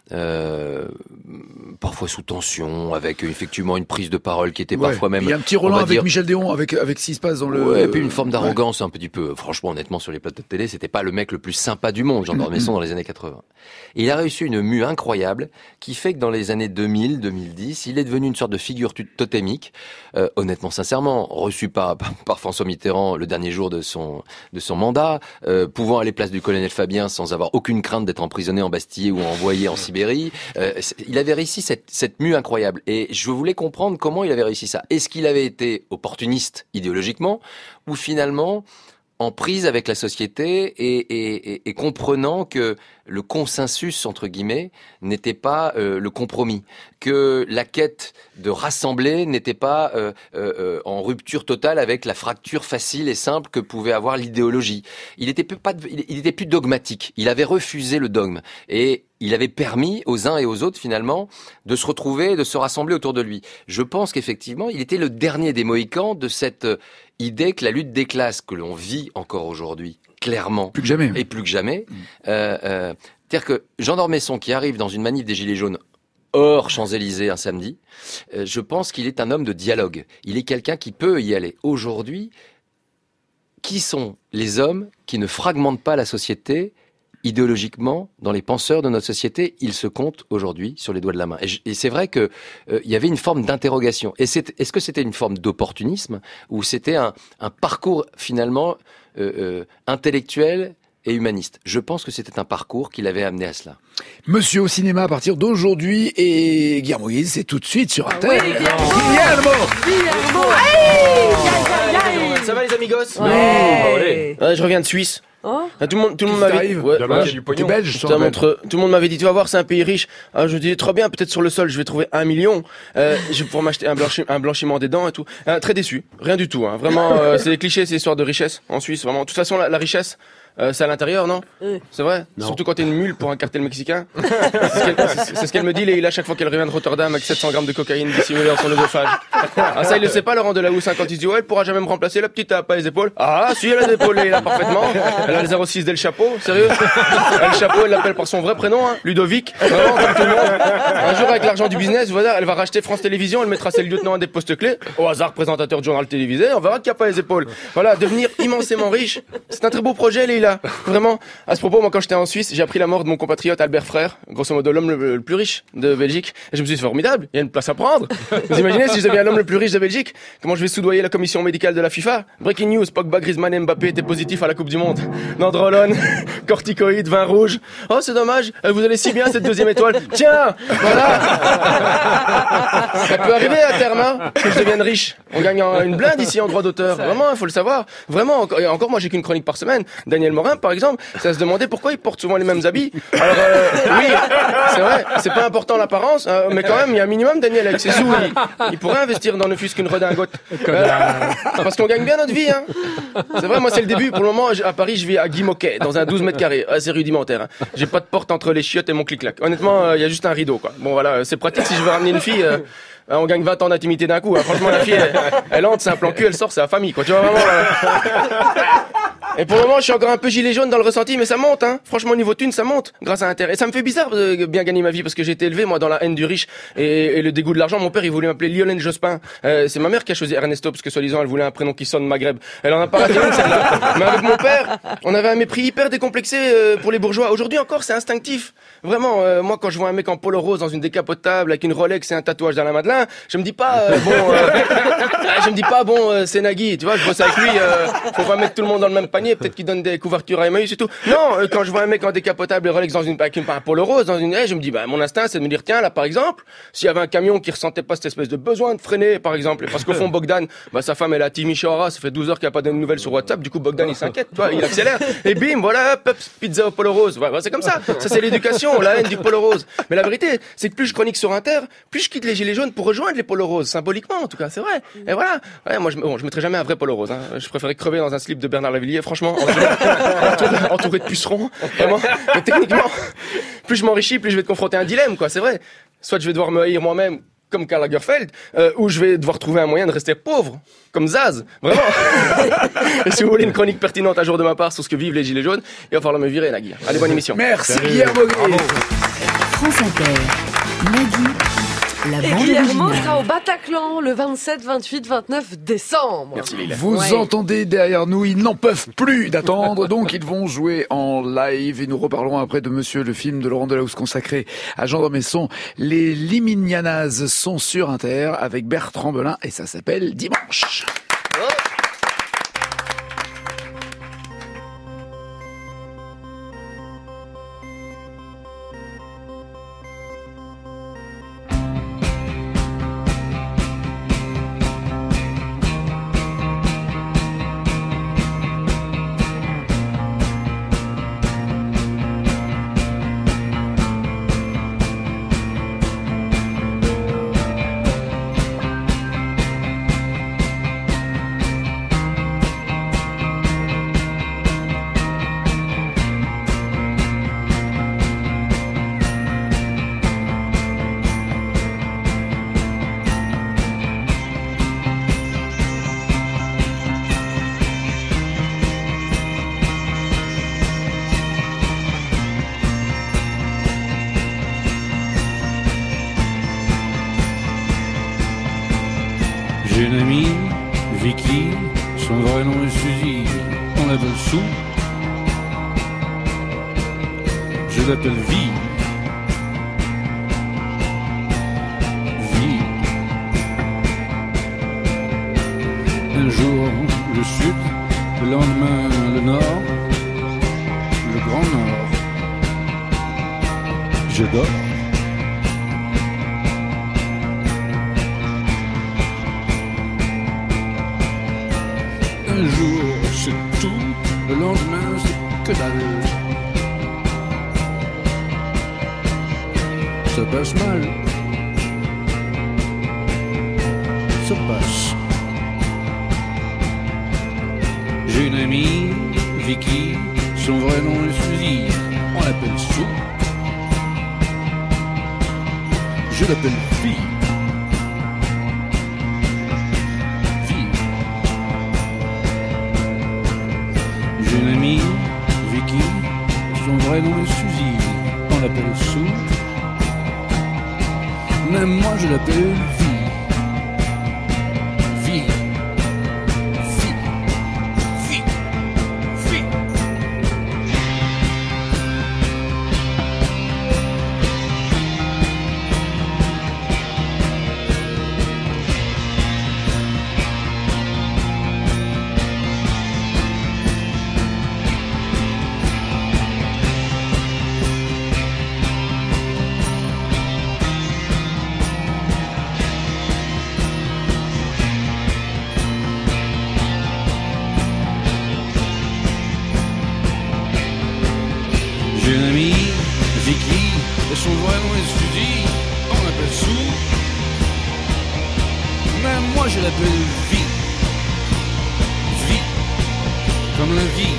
parfois sous tension, avec effectivement une prise de parole qui était parfois même... Il y a un petit Roland avec Michel Déon, avec ce qui se passe dans le... Ouais, et puis une forme d'arrogance un petit peu. Franchement, honnêtement, sur les plateaux de télé, c'était pas le mec le plus sympa du monde, Jean d'Ormesson, dans les années 80. Et il a réussi une mue incroyable qui fait que dans les années 2000, 2010, il est devenu une sorte de figure totémique, honnêtement, sincèrement, reçu par François Mitterrand le dernier jour de son mandat, pouvant aller place du colonel Fabien sans avoir aucune crainte d'être emprisonné en Bastille ou envoyé en Sibérie. Il avait réussi cette mue incroyable. Et je voulais comprendre comment il avait réussi ça. Est-ce qu'il avait été opportuniste idéologiquement ou finalement en prise avec la société et comprenant que le consensus, entre guillemets, n'était pas le compromis, que la quête de rassembler n'était pas en rupture totale avec la fracture facile et simple que pouvait avoir l'idéologie. Il était plus dogmatique, il avait refusé le dogme et il avait permis aux uns et aux autres finalement de se retrouver, de se rassembler autour de lui. Je pense qu'effectivement, il était le dernier des Mohicans de cette idée que la lutte des classes que l'on vit encore aujourd'hui clairement. Plus que jamais. Et plus que jamais. C'est-à-dire que Jean d'Ormesson qui arrive dans une manif des Gilets jaunes hors Champs-Élysées un samedi, je pense qu'il est un homme de dialogue. Il est quelqu'un qui peut y aller. Aujourd'hui, qui sont les hommes qui ne fragmentent pas la société idéologiquement, dans les penseurs de notre société? Ils se comptent aujourd'hui sur les doigts de la main. Et c'est vrai que il y avait une forme d'interrogation. Et est-ce que c'était une forme d'opportunisme ou c'était un parcours finalement intellectuel et humaniste? Je pense que c'était un parcours qui l'avait amené à cela. Monsieur au cinéma à partir d'aujourd'hui et Guillermo Guise, c'est tout de suite sur Inter. Oui, Guillermo. Ça va les amigos? Ouais. Je reviens de Suisse. Oh. Tout le monde m'avait dit. Ouais, T'es belge, tout le monde m'avait dit, tu vas voir, c'est un pays riche. Alors, je me dis, trop bien, peut-être sur le sol, je vais trouver 1 million. Je vais pouvoir m'acheter un blanchiment des dents et tout. Très déçu. Rien du tout, hein. Vraiment, c'est des clichés, c'est l'histoire de richesse en Suisse, vraiment. De toute façon, la richesse, c'est à l'intérieur, non? C'est vrai? Non. Surtout quand t'es une mule pour un cartel mexicain. C'est ce qu'elle me dit, Leïla, chaque fois qu'elle revient de Rotterdam avec 700 grammes de cocaïne dissimulée dans son œsophage. Ah, ça, il le sait pas, Laurent Delahousse, hein, quand il se dit, ouais, elle pourra jamais me remplacer, la petite, elle a pas les épaules. Ah, si, elle a les épaules, Leïla, parfaitement. Elle a le 06 d'El Chapeau, sérieux? El Chapeau, elle l'appelle par son vrai prénom, hein, Ludovic. Vraiment, comme tout le monde. Un jour, avec l'argent du business, voilà, elle va racheter France Télévisions, elle mettra ses lieutenants à des postes clés. Au hasard, présentateur de journal télévisé, on verra qu'il n'y a pas les épaules. Voilà, devenir immensément riche. C'est un très beau projet, Leïla. Vraiment. À ce propos, moi, quand j'étais en Suisse, j'ai appris la mort de mon compatriote Albert Frère, grosso modo l'homme le plus riche de Belgique. Et je me suis dit, c'est formidable, il y a une place à prendre. Vous imaginez si je deviens l'homme le plus riche de Belgique, comment je vais soudoyer la commission médicale de la FIFA? Breaking news, Pogba, Griezmann et Mbappé étaient positifs à la Coupe du Monde. Nandrolone, corticoïdes, vin rouge. Oh, c'est dommage, vous allez si bien cette deuxième étoile. Tiens, voilà. Ça peut arriver à terme, hein, que je devienne riche. On gagne une blinde ici en droit d'auteur. Vraiment, il faut le savoir. Vraiment, encore moi, j'ai qu'une chronique par semaine. Daniel Morin, par exemple, ça se demandait pourquoi il porte souvent les mêmes habits. Alors, oui, c'est vrai, c'est pas important l'apparence, mais quand même, il y a un minimum, Daniel, avec ses sous, il pourrait investir dans ne fût-ce qu'une redingote. Parce qu'on gagne bien notre vie, hein. C'est vrai, moi, c'est le début. Pour le moment, à Paris, je vis à Guy Moquet, dans un 12 mètres carrés, assez rudimentaire, hein. J'ai pas de porte entre les chiottes et mon clic-clac. Honnêtement, il y a juste un rideau, quoi. Bon, voilà, c'est pratique si je veux ramener une fille, on gagne 20 ans d'intimité d'un coup, hein. Franchement, la fille, elle entre, c'est un plan cul, elle sort, c'est la famille, quoi. Tu vois, vraiment, Et pour le moment, je suis encore un peu gilet jaune dans le ressenti, mais ça monte, hein. Franchement, niveau thune, ça monte, grâce à Inter. Et ça me fait bizarre de bien gagner ma vie, parce que j'ai été élevé, moi, dans la haine du riche et le dégoût de l'argent. Mon père, il voulait m'appeler Lionel Jospin. C'est ma mère qui a choisi Ernesto, parce que soi-disant, elle voulait un prénom qui sonne Maghreb. Elle en a pas raté une, celle-là. Mais avec mon père, on avait un mépris hyper décomplexé pour les bourgeois. Aujourd'hui encore, c'est instinctif. Vraiment, moi, quand je vois un mec en polo rose dans une décapotable avec une Rolex et un tatouage dans la Madeleine, je me dis pas, c'est Nagui, tu vois, je bosse avec lui, faut pas mettre tout le monde dans le même panier, peut-être qu'il donne des couvertures à Emmaüs et tout. Non, quand je vois un mec en décapotable et Rolex avec un polo rose, je me dis, mon instinct, c'est de me dire, tiens, là, par exemple, s'il y avait un camion qui ressentait pas cette espèce de besoin de freiner, par exemple, parce qu'au fond, Bogdan, sa femme, elle a Timișoara, ça fait 12 heures qu'il n'y a pas de nouvelles sur WhatsApp, du coup, Bogdan, il s'inquiète, tu vois, il accélère, et bim, voilà, peps, pizza au polo rose. C'est comme ça. Ça, c'est l'éducation, la haine du polo rose. Mais la vérité, c'est que plus je chronique sur Inter, plus je quitte les gilets jaunes pour rejoindre les polos roses, symboliquement, en tout cas, c'est vrai. Et voilà. Ouais, moi, je mettrais jamais un vrai polo rose, hein. Je préférais crever dans un slip de Bernard Lavilliers, franchement, entouré de pucerons, vraiment. Mais techniquement, plus je m'enrichis, plus je vais te confronter à un dilemme, quoi, c'est vrai. Soit je vais devoir me haïr moi-même, comme Karl Lagerfeld, ou je vais devoir trouver un moyen de rester pauvre, comme Zaz, vraiment. Et si vous voulez une chronique pertinente un jour de ma part sur ce que vivent les gilets jaunes, il va falloir me virer, Nagui. Allez, bonne émission. Merci, Guillermo. France Inter, Nagui. Et Guillermo sera au Bataclan le 27, 28, 29 décembre. Merci, Lila. Vous entendez derrière nous, ils n'en peuvent plus d'attendre, donc ils vont jouer en live et nous reparlerons après de Monsieur, le film de Laurent Delahousse consacré à Jean d'Ormesson. Les Liminianas sont sur Inter avec Bertrand Belin et ça s'appelle Dimanche. J'ai une amie, Vicky, son vrai nom est Suzy, on l'appelle Sou. Je l'appelle Vie. Vie. Un jour, le sud, le lendemain, le nord, le grand nord. Je dors. Un jour, c'est tout, le lendemain, c'est que dalle. Ça passe mal. Ça passe. J'ai une amie, Vicky, son vrai nom est Suzy, on l'appelle Sou. Je l'appelle Vie. Vie. J'ai une amie, Vicky, son vrai nom est Suzy, on l'appelle Sou. Même moi je l'appelle Vie. Vie. Vie. Vie. Vie. J'ai une amie, Vicky, et son vrai nom est Suzy, on l'appelle Sou. Même moi je l'appelle Vie. Vie, comme la vie.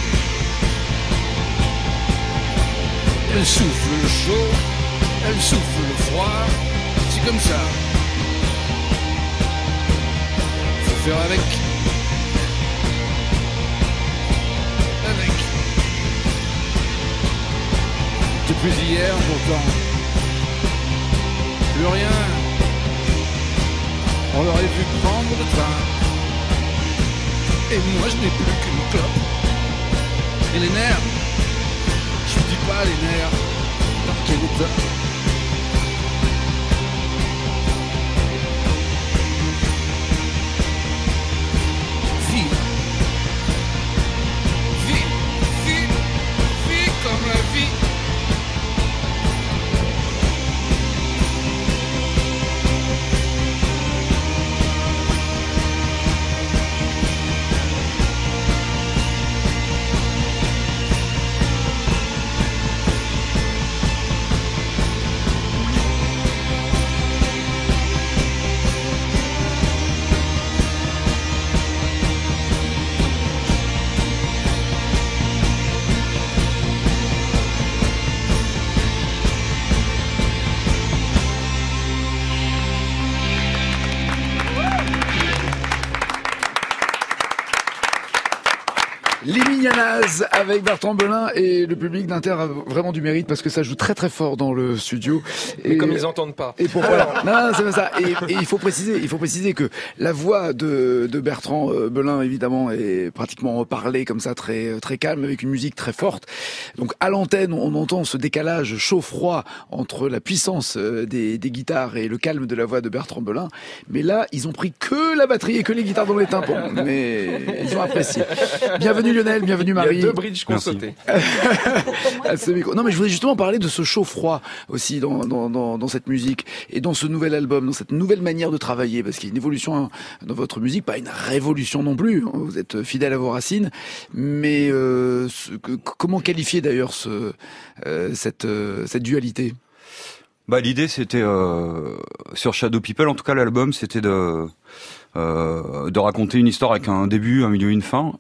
Elle souffle le chaud, elle souffle le froid, c'est comme ça. Faut faire avec. Avec. Depuis hier pourtant, plus rien. On l'aurait vu prendre le train. Et moi je n'ai plus qu'une clope. Et les nerfs, je dis pas les nerfs, dans quel état. Vie. Vie, vie, vie comme la vie. Les Mignanas avec Bertrand Belin, et le public d'Inter a vraiment du mérite parce que ça joue très très fort dans le studio. Et comme ils entendent pas. Et pour voilà. Non, c'est pas ça. Et il faut préciser que la voix de Bertrand Belin évidemment est pratiquement parlée comme ça, très très calme, avec une musique très forte. Donc à l'antenne, on entend ce décalage chaud-froid entre la puissance des guitares et le calme de la voix de Bertrand Belin. Mais là, ils ont pris que la batterie et que les guitares dans les tympans. Mais ils ont apprécié. Bienvenue Lionel, bienvenue Marie. Il y a 2 bridges qu'on sautait. Non mais je voulais justement parler de ce chaud-froid aussi dans cette musique et dans ce nouvel album, dans cette nouvelle manière de travailler, parce qu'il y a une évolution dans votre musique, pas une révolution non plus. Vous êtes fidèle à vos racines, mais comment qualifier d'ailleurs cette dualité? Bah l'idée c'était sur Shadow People, en tout cas l'album, c'était de raconter une histoire avec un début, un milieu, une fin,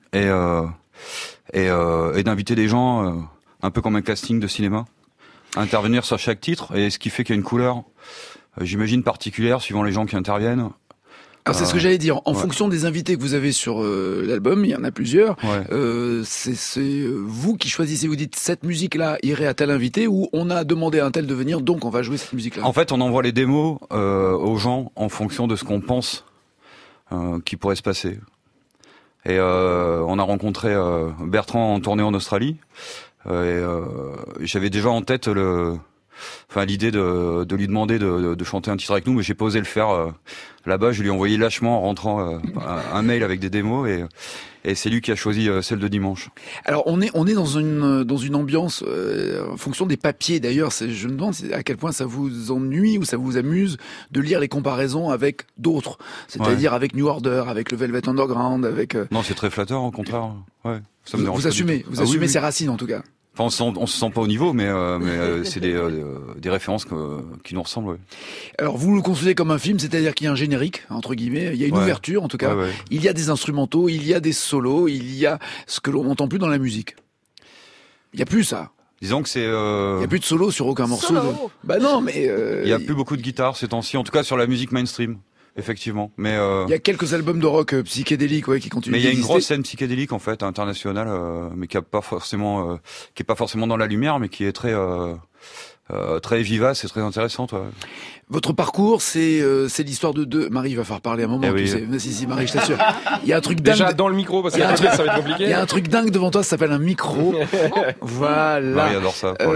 et d'inviter des gens un peu comme un casting de cinéma à intervenir sur chaque titre, et ce qui fait qu'il y a une couleur, j'imagine, particulière suivant les gens qui interviennent. Alors c'est ce que j'allais dire. En fonction des invités que vous avez sur l'album, il y en a plusieurs. Ouais. C'est vous qui choisissez. Vous dites cette musique-là irait à tel invité, ou on a demandé à un tel de venir, donc on va jouer cette musique-là. En fait, on envoie les démos aux gens en fonction de ce qu'on pense qui pourrait se passer. Et on a rencontré Bertrand en tournée en Australie. J'avais déjà en tête l'idée de lui demander de chanter un titre avec nous, mais j'ai pas osé le faire là-bas. Je lui ai envoyé lâchement en rentrant un mail avec des démos et c'est lui qui a choisi celle de dimanche. Alors on est dans une ambiance en fonction des papiers d'ailleurs. Je me demande à quel point ça vous ennuie ou ça vous amuse de lire les comparaisons avec d'autres, c'est-à-dire avec New Order, avec le Velvet Underground, avec. Non, c'est très flatteur au contraire. Ouais, ça me dérange vous assumez oui. ses racines en tout cas. Enfin, on se sent pas au niveau, mais c'est des références qui nous ressemblent. Ouais. Alors vous le concevez comme un film, c'est-à-dire qu'il y a un générique entre guillemets, il y a une ouverture en tout cas, il y a des instrumentaux, il y a des solos, il y a ce que l'on n'entend plus dans la musique. Il y a plus ça. Disons que c'est. Il y a plus de solos sur aucun morceau. Bah non, mais. Il y a plus beaucoup de guitares ces temps-ci, en tout cas sur la musique mainstream. Effectivement, mais il y a quelques albums de rock psychédélique qui continuent. Mais il y a une grosse scène psychédélique en fait internationale, mais qui est pas forcément dans la lumière, mais qui est très vivace et très intéressante. Ouais. Votre parcours, c'est l'histoire de deux. Marie, il va falloir parler un moment. Tu sais. Si, Marie, je t'assure. Il y a un truc dingue. Déjà dans le micro parce que ça va être compliqué. Il y a un truc dingue devant toi, ça s'appelle un micro. Voilà. Marie adore ça. Pour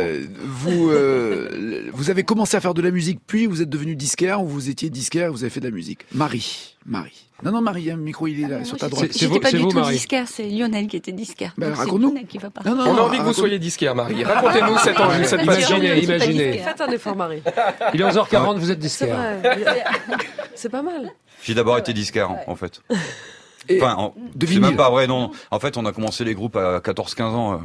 vous avez commencé à faire de la musique, puis vous êtes devenu disquaire, ou vous étiez disquaire, vous avez fait de la musique. Marie. Non, Marie, un micro, il est là, sur ta droite. J'étais pas du tout disquaire, c'est Lionel qui était disquaire. Raconte-nous. On a envie que vous soyez disquaire, Marie. Racontez-nous cette passion. Imaginez. Faites un effort, Marie. Il est 11h40, vous êtes disquaire. C'est pas mal. J'ai d'abord été disquaire, en fait. C'est même pas vrai, non. En fait, on a commencé les groupes à 14-15 ans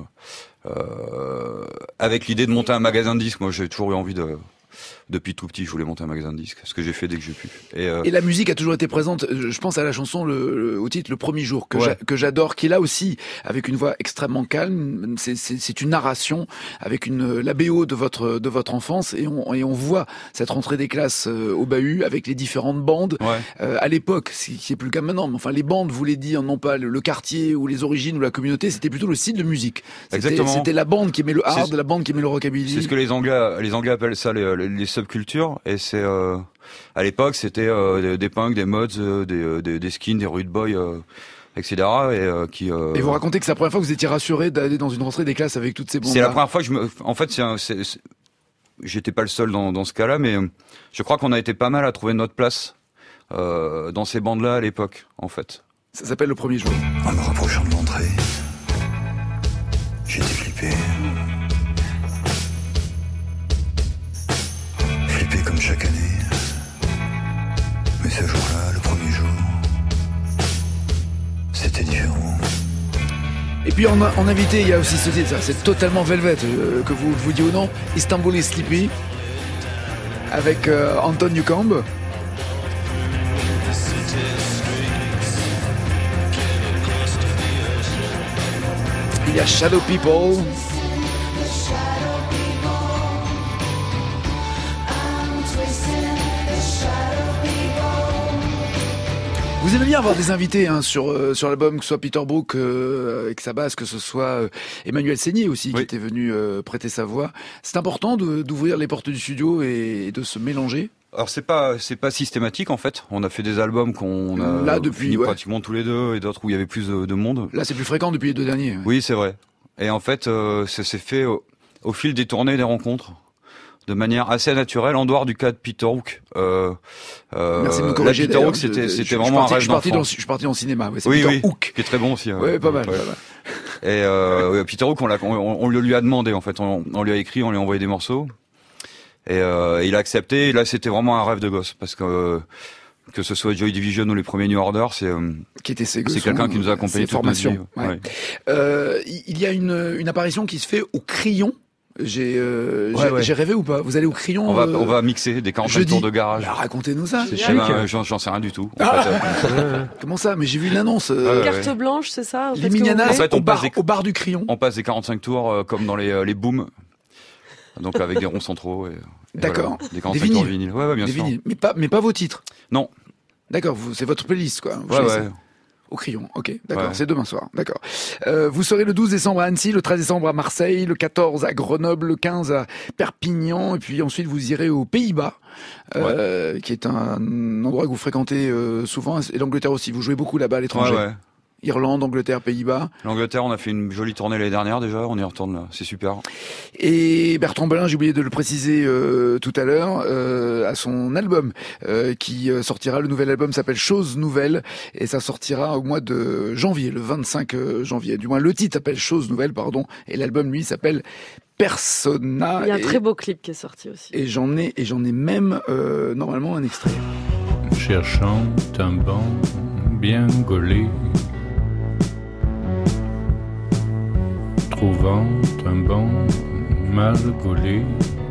avec l'idée de monter un magasin de disques. Moi, j'ai toujours eu envie depuis tout petit, je voulais monter un magasin de disques, ce que j'ai fait dès que j'ai pu. Et la musique a toujours été présente. Je pense à la chanson au titre Le Premier Jour que j'adore, qui est là aussi avec une voix extrêmement calme. C'est une narration avec la BO de votre enfance et on voit cette rentrée des classes au bahut avec les différentes bandes. À l'époque, ce qui est plus le cas maintenant, mais enfin les bandes voulaient dire non pas le quartier ou les origines ou la communauté, c'était plutôt le style de musique. C'était la bande qui aimait le hard, la bande qui aimait le rockabilly. C'est ce que les Anglais appellent ça les subcultures, et c'est à l'époque c'était des punks, des mods, des skins, des rude boys, etc. Et vous racontez que c'est la première fois que vous étiez rassuré d'aller dans une rentrée des classes avec toutes ces bandes. C'est la première fois que en fait, j'étais pas le seul dans ce cas-là, mais je crois qu'on a été pas mal à trouver notre place dans ces bandes-là à l'époque, en fait. Ça s'appelle Le Premier Jour. En me rapprochant de l'entrée, j'étais flippé. Comme chaque année, mais ce jour-là, le premier jour, c'était différent. Et puis en invité, il y a aussi ce titre, c'est totalement Velvet, que vous dites ou non, Istanbul is Sleepy, avec Anton Newcombe. Il y a Shadow People. Vous aimez bien avoir des invités sur l'album, que ce soit Peter Brook avec sa basse, que ce soit Emmanuel Seigné aussi qui était venu prêter sa voix. C'est important d'ouvrir les portes du studio et de se mélanger. Alors c'est pas systématique en fait. On a fait des albums qu'on a fini pratiquement tous les deux et d'autres où il y avait plus de monde. Là c'est plus fréquent depuis les 2 derniers. Ouais. Oui c'est vrai. Et en fait ça s'est fait au fil des tournées, des rencontres, de manière assez naturelle, en dehors du cas de Peter Hook. Merci de me corriger. Peter Hook, c'était vraiment un rêve d'enfant. Je suis parti dans le cinéma. Ouais, oui, Peter Hook. Qui est très bon aussi. Ouais, pas mal. Et Peter Hook, on le lui a demandé en fait. On lui a écrit, on lui a envoyé des morceaux. Et il a accepté. Et là, c'était vraiment un rêve de gosse parce que ce soit Joy Division ou les premiers New Order, c'est quelqu'un qui nous a accompagnés toute notre vie. Ouais. Il y a une apparition qui se fait au Crayon. J'ai rêvé ou pas? Vous allez au Crayon? On va mixer des 45 tours de garage. Bah, racontez-nous ça. J'en sais rien du tout. Comment ça? Mais j'ai vu l'annonce. Carte blanche, c'est ça? Les Minianas, en fait, au bar du Crayon. On passe des 45 tours comme dans les booms. Donc avec des ronds centraux. D'accord. Voilà, des 45 tours vinyles. Ouais, bien sûr. Vinyles. Mais pas vos titres. Non. D'accord, c'est votre playlist, quoi. Ouais. Au Crayon, ok, d'accord, Ouais. c'est demain soir, d'accord. Vous serez le 12 décembre à Annecy, le 13 décembre à Marseille, le 14 à Grenoble, le 15 à Perpignan, et puis ensuite vous irez aux Pays-Bas, qui est un endroit que vous fréquentez souvent, et l'Angleterre aussi, vous jouez beaucoup là-bas à l'étranger. Ouais. Irlande, Angleterre, Pays-Bas. L'Angleterre, on a fait une jolie tournée l'année dernière déjà, on y retourne là, c'est super. Et Bertrand Belin, j'ai oublié de le préciser tout à l'heure, à son album qui sortira, le nouvel album s'appelle Choses Nouvelles et ça sortira au mois de janvier, le 25 janvier. Du moins le titre s'appelle Choses Nouvelles, pardon, et l'album lui s'appelle Persona. Il y a un très beau clip qui est sorti aussi. Et j'en ai même normalement un extrait. Cherchant un banc bien gaulé, trouvant un banc mal gaulé.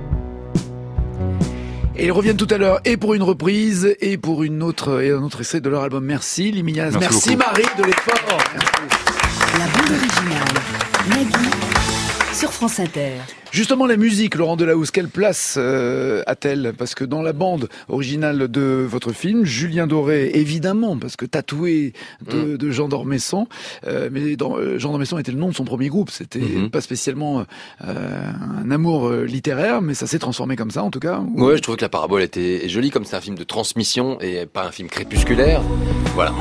Et ils reviennent tout à l'heure et pour une reprise et pour un autre essai de leur album. Merci Limias, merci Marie de l'effort. Merci. La bande originale, Nagui, sur France Inter. Justement, la musique, Laurent Delahousse, quelle place a-t-elle? Parce que dans la bande originale de votre film, Julien Doré, évidemment, parce que tatoué de Jean d'Ormesson, mais Jean d'Ormesson était le nom de son premier groupe. C'était pas spécialement un amour littéraire, mais ça s'est transformé comme ça, en tout cas. Ouais, je trouvais que la parabole était jolie, comme c'est un film de transmission et pas un film crépusculaire. Voilà.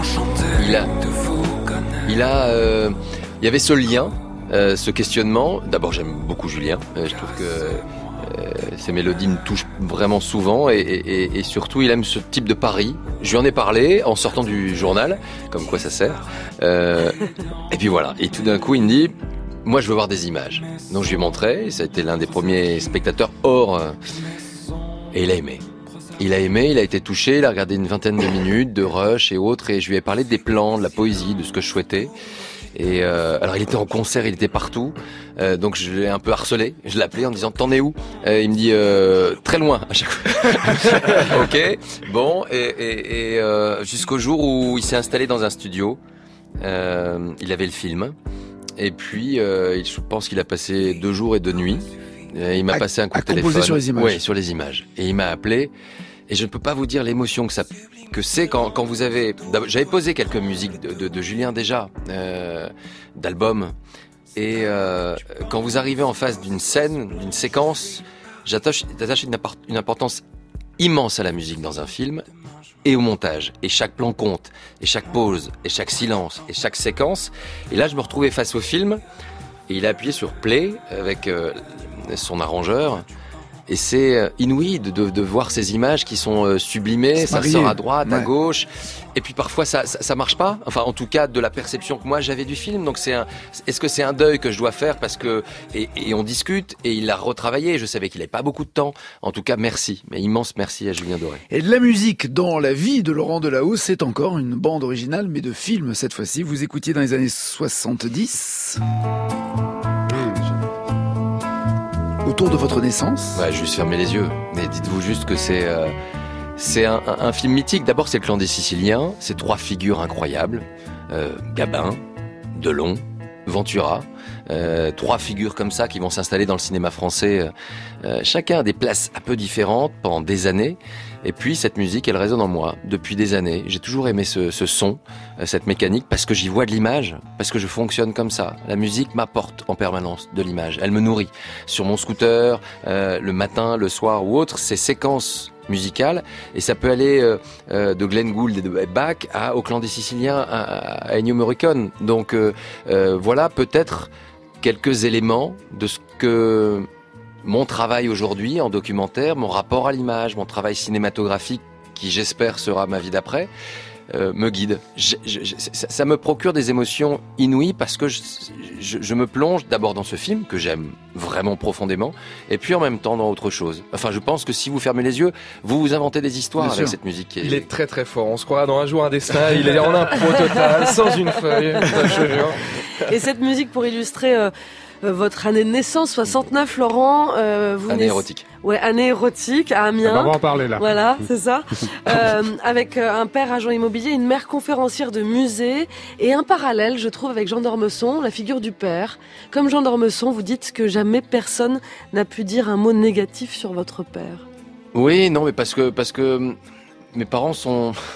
Il y avait ce lien. Ce questionnement, d'abord j'aime beaucoup Julien, je trouve que ses mélodies me touchent vraiment souvent et surtout il aime ce type de pari. Je lui en ai parlé en sortant du journal, comme quoi ça sert. Et puis voilà, et tout d'un coup il me dit, moi je veux voir des images. Donc je lui ai montré, ça a été l'un des premiers spectateurs hors, et il a aimé. Il a été touché, il a regardé une vingtaine de minutes de Rush et autres, et je lui ai parlé des plans, de la poésie, de ce que je souhaitais. Et alors il était en concert, il était partout, donc je l'ai un peu harcelé. Je l'ai appelé en disant t'en es où? Il me dit très loin à chaque fois. Ok, bon, et jusqu'au jour où il s'est installé dans un studio. Il avait le film, et puis je pense qu'il a passé 2 jours et 2 nuits. Il m'a passé un coup de téléphone. Sur les images. Oui, sur les images. Et il m'a appelé. Et je ne peux pas vous dire l'émotion que c'est quand vous avez... J'avais posé quelques musiques de Julien déjà, d'albums. Et quand vous arrivez en face d'une scène, d'une séquence, j'attache une importance immense à la musique dans un film et au montage. Et chaque plan compte, et chaque pause, et chaque silence, et chaque séquence. Et là, je me retrouvais face au film, et il a appuyé sur play avec son arrangeur. Et c'est inouï de voir ces images qui sont sublimées, ça sort à droite, à gauche, et puis parfois ça marche pas. Enfin, en tout cas, de la perception que moi j'avais du film. Donc est-ce que c'est un deuil que je dois faire parce que et on discute et il a retravaillé. Je savais qu'il avait pas beaucoup de temps. En tout cas, merci, mais immense merci à Julien Doré. Et de la musique dans la vie de Laurent Delahousse, c'est encore une bande originale, mais de film cette fois-ci. Vous écoutiez dans les années 70. Autour de votre naissance. Ouais, juste fermez les yeux. Mais dites-vous juste que c'est un film mythique. D'abord, c'est le Clan des Siciliens. C'est 3 figures incroyables. Gabin, Delon, Ventura. 3 figures comme ça qui vont s'installer dans le cinéma français. Chacun a des places un peu différentes pendant des années. Et puis cette musique, elle résonne en moi depuis des années. J'ai toujours aimé ce son, cette mécanique, parce que j'y vois de l'image, parce que je fonctionne comme ça. La musique m'apporte en permanence de l'image. Elle me nourrit. Sur mon scooter, le matin, le soir ou autre, ces séquences musicales, et ça peut aller de Glenn Gould et de Bach au Clan des Siciliens, à Ennio Morricone. Donc voilà peut-être quelques éléments de ce que mon travail aujourd'hui en documentaire, mon rapport à l'image, mon travail cinématographique, qui j'espère sera ma vie d'après, me guide. Ça me procure des émotions inouïes parce que je me plonge d'abord dans ce film que j'aime vraiment profondément, et puis en même temps dans autre chose. Enfin, je pense que si vous fermez les yeux, vous inventez des histoires Bien avec sûr. cette musique. Il est très très fort. On se croira dans Un jour un destin. Il est en impro total, sans une feuille. Je te jure. Et cette musique pour illustrer votre année de naissance, 69, Laurent. Année érotique. Ouais, année érotique à Amiens. On va en parler là. Voilà, c'est ça. Avec un père agent immobilier, une mère conférencière de musée et un parallèle, je trouve, avec Jean d'Ormesson, la figure du père. Comme Jean d'Ormesson, vous dites que jamais personne n'a pu dire un mot négatif sur votre père. Oui, non, mais parce que mes parents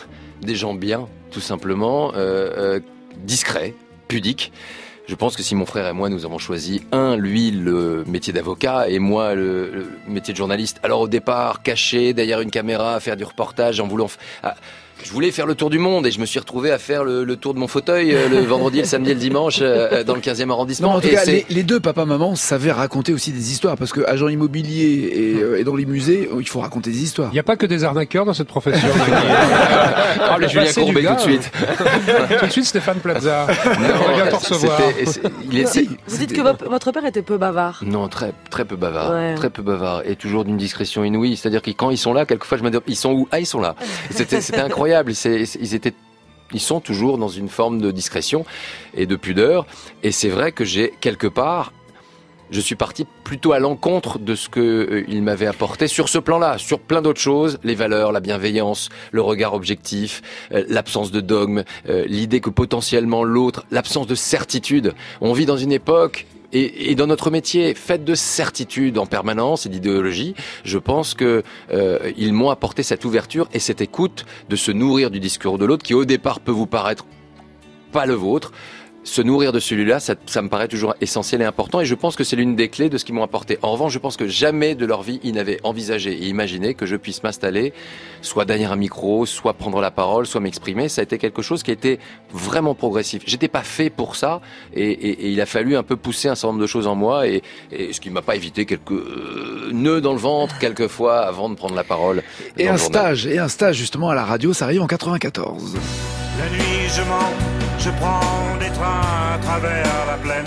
des gens bien, tout simplement, discrets, pudiques. Je pense que si mon frère et moi, nous avons choisi, lui, le métier d'avocat et moi, le métier de journaliste. Alors au départ, caché derrière une caméra, à faire du reportage, en voulant... Je voulais faire le tour du monde et je me suis retrouvé à faire le tour de mon fauteuil le vendredi, le samedi et le dimanche dans le 15e arrondissement. Non, en tout cas, les deux, papa, maman, savaient raconter aussi des histoires parce que agent immobilier et dans les musées, il faut raconter des histoires. Il n'y a pas que des arnaqueurs dans cette profession. Le Julien Courbet tout de suite. Tout de suite, Stéphane Plaza. On va bientôt recevoir. Vous dites que votre père était peu bavard. Non, très peu bavard. Ouais. Très peu bavard et toujours d'une discrétion inouïe. C'est-à-dire que quand ils sont là, quelquefois, je me dis, ils sont où ? Ah, ils sont là. C'était incroyable. Ils sont toujours dans une forme de discrétion et de pudeur. Et c'est vrai que je suis parti plutôt à l'encontre de ce qu'il m'avait apporté sur ce plan-là, sur plein d'autres choses, les valeurs, la bienveillance, le regard objectif, l'absence de dogme, l'idée que potentiellement l'autre, l'absence de certitude. On vit dans une époque... Et dans notre métier, fait de certitude en permanence et d'idéologie, je pense que ils m'ont apporté cette ouverture et cette écoute de se nourrir du discours de l'autre qui au départ peut vous paraître pas le vôtre. Se nourrir de celui-là, ça me paraît toujours essentiel et important et je pense que c'est l'une des clés de ce qu'ils m'ont apporté. En revanche, je pense que jamais de leur vie, ils n'avaient envisagé et imaginé que je puisse m'installer, soit derrière un micro, soit prendre la parole, soit m'exprimer. Ça a été quelque chose qui a été vraiment progressif. J'étais pas fait pour ça et il a fallu un peu pousser un certain nombre de choses en moi et ce qui m'a pas évité quelques nœuds dans le ventre quelquefois avant de prendre la parole. Et un stage justement à la radio, ça arrive en 94. La nuit, je prends des trains à travers la plaine.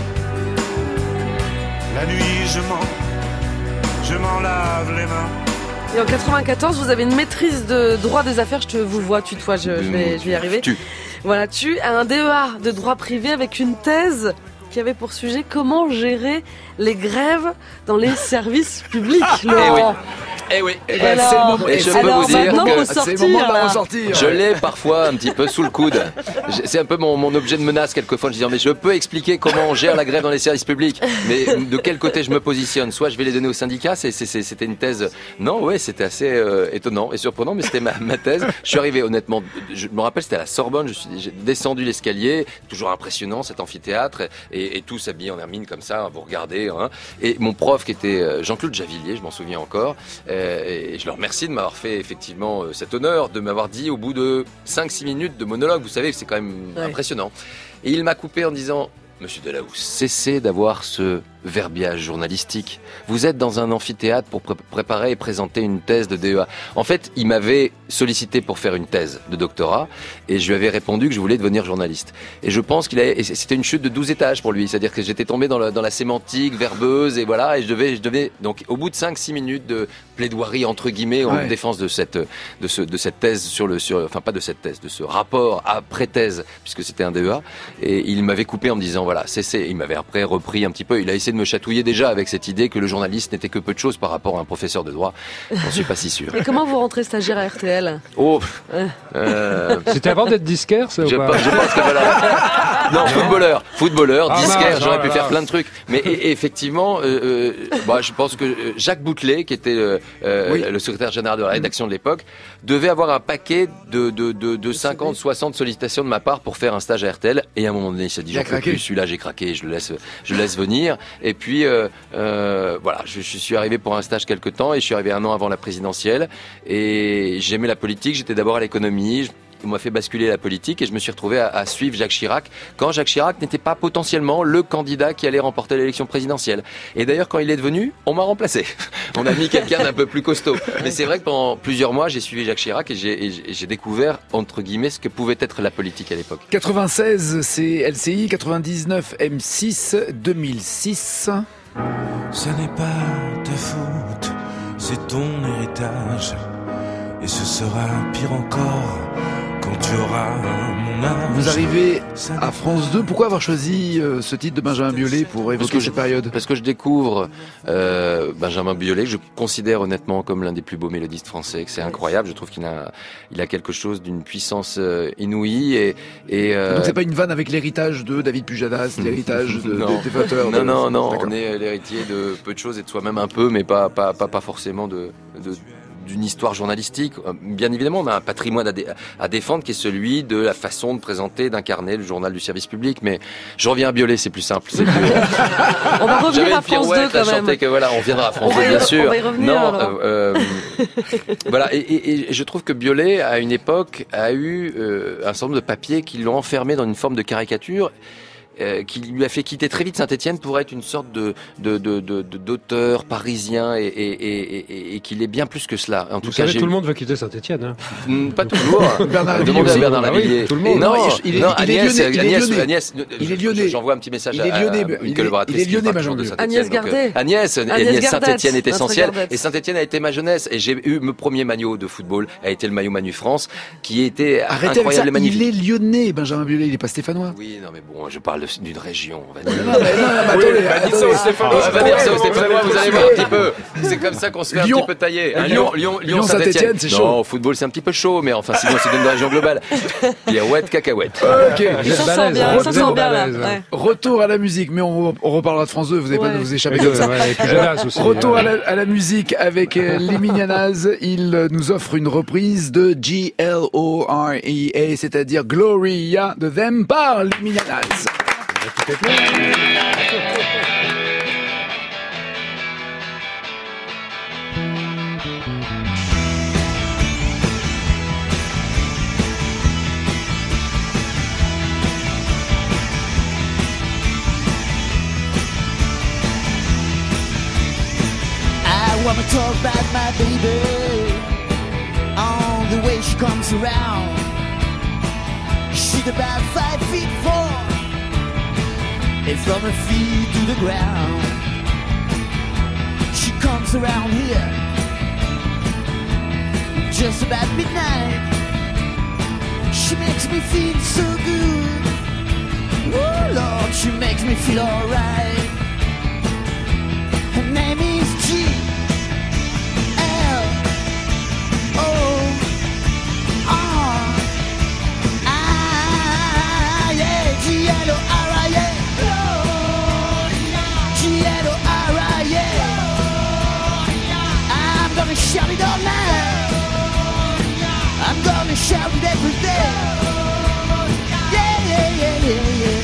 La nuit, je m'en lave les mains. Et en 94, vous avez une maîtrise de droit des affaires. Je vous vois, tutoie, je vais y arriver. Voilà, tu as un DEA de droit privé avec une thèse qui avait pour sujet comment gérer les grèves dans les services publics. Eh oui. C'est le moment. Et je peux vous dire que c'est le moment de la ressortir. Je l'ai parfois un petit peu sous le coude. C'est un peu mon objet de menace quelquefois. Je dis mais je peux expliquer comment on gère la grève dans les services publics. Mais de quel côté je me positionne ? Soit je vais les donner aux syndicats. C'était une thèse. Non, ouais, c'était assez étonnant et surprenant, mais c'était ma thèse. Je suis arrivé honnêtement. Je me rappelle, c'était à la Sorbonne. J'ai descendu l'escalier, toujours impressionnant cet amphithéâtre et tous habillés en hermine comme ça. Vous regardez. Hein. Et mon prof qui était Jean-Claude Javillier, je m'en souviens encore. Et je leur remercie de m'avoir fait effectivement cet honneur, de m'avoir dit au bout de 5-6 minutes de monologue, vous savez, c'est quand même impressionnant. Et il m'a coupé en disant « Monsieur Delahousse, cessez d'avoir ce verbiage journalistique. Vous êtes dans un amphithéâtre pour préparer et présenter une thèse de DEA. » En fait, il m'avait sollicité pour faire une thèse de doctorat et je lui avais répondu que je voulais devenir journaliste. Et je pense c'était une chute de 12 étages pour lui. C'est-à-dire que j'étais tombé dans la sémantique verbeuse et voilà, et je devais donc au bout de 5-6 minutes de plaidoirie entre guillemets en défense de cette thèse enfin pas de cette thèse, de ce rapport après thèse puisque c'était un DEA, et il m'avait coupé en me disant voilà, cessez. Il m'avait après repris un petit peu, il a essayé de me chatouiller déjà avec cette idée que le journaliste n'était que peu de choses par rapport à un professeur de droit. J'en suis pas si sûr. Et comment vous rentrez stagiaire à RTL ? C'était avant d'être disquaire, ça, je pense que voilà. Non, footballeur, disquaire, j'aurais pu faire plein de trucs. Mais effectivement, je pense que Jacques Boutelet, qui était le secrétaire général de la rédaction de l'époque, devait avoir un paquet de 50, 60 sollicitations de ma part pour faire un stage à RTL. Et à un moment donné, il s'est dit, j'en peux plus, celui-là, j'ai craqué, je le laisse venir. Et puis, voilà, je suis arrivé pour un stage quelque temps et je suis arrivé 1 an avant la présidentielle. Et j'aimais la politique, j'étais d'abord à l'économie. On m'a fait basculer la politique et je me suis retrouvé à suivre Jacques Chirac quand Jacques Chirac n'était pas potentiellement le candidat qui allait remporter l'élection présidentielle. Et d'ailleurs, quand il est devenu, on m'a remplacé. On a mis quelqu'un d'un peu plus costaud. Mais c'est vrai que pendant plusieurs mois, j'ai suivi Jacques Chirac et j'ai découvert, entre guillemets, ce que pouvait être la politique à l'époque. 96, c'est LCI, 99, M6, 2006. Ce n'est pas ta faute, c'est ton héritage. Et ce sera pire encore quand tu auras mon âge. Vous arrivez à France 2. Pourquoi avoir choisi ce titre de Benjamin Biolay pour évoquer cette période ? Parce que je découvre Benjamin Biolay, que je considère honnêtement comme l'un des plus beaux mélodistes français, que c'est incroyable. Je trouve qu'il a quelque chose d'une puissance inouïe. Donc c'est pas une vanne avec l'héritage de David Pujadas, l'héritage des fauteurs. Non. On est l'héritier de peu de choses et de soi-même un peu, mais pas forcément de d'une histoire journalistique. Bien évidemment, on a un patrimoine à défendre qui est celui de la façon de présenter, d'incarner le journal du service public. Mais je reviens à Biolay, c'est plus simple. C'est plus... On va revenir à France 2 quand même. Que, voilà, on viendra à France 2, bien sûr. On va y revenir, voilà, et je trouve que Biolay, à une époque, a eu un certain nombre de papiers qui l'ont enfermé dans une forme de caricature. Qui lui a fait quitter très vite Saint-Étienne pour être une sorte d'auteur parisien et qu'il est bien plus que cela. En tout cas, tout le monde veut quitter Saint-Étienne. Hein. Pas toujours. Bernard Lavilliers. Non, il est lyonnais. J'envoie un petit message à une collaboratrice. Il est lyonnais, Agnès Gardet. Agnès, Saint-Étienne est essentielle. Et Saint-Étienne a été ma jeunesse. Et j'ai eu mon premier maillot de football, a été le maillot Manu France, qui était incroyable et magnifique. Il est lyonnais, Benjamin Biolay, il est pas stéphanois. Oui, non, mais bon, je parle d'une région, on va dire. Dites ça aux Stéphanois, vous allez voir un petit peu. C'est comme ça qu'on se fait un petit peu tailler. Lyon, Saint-Étienne, c'est chaud. Non, au football, c'est un petit peu chaud, mais enfin, sinon, c'est une région globale. Pirouette, cacahuète. Ok. Ça sent bien, là. Retour à la musique, mais on reparlera de France 2, vous n'allez pas nous échapper de ça. Retour à la musique avec les Mignonaz. Ils nous offrent une reprise de G-L-O-R-E-A, c'est-à-dire Gloria de Them par les Mignonaz. I wanna talk about my baby, on the way she comes around. She's about 5'4", and from her feet to the ground. She comes around here just about midnight. She makes me feel so good. Oh Lord, she makes me feel alright. Her name is G-L-O-R-I-A. G-L-O-R-I-A. I'm gonna shout it all night. I'm gonna shout it every day. Yeah, yeah, yeah, yeah, yeah.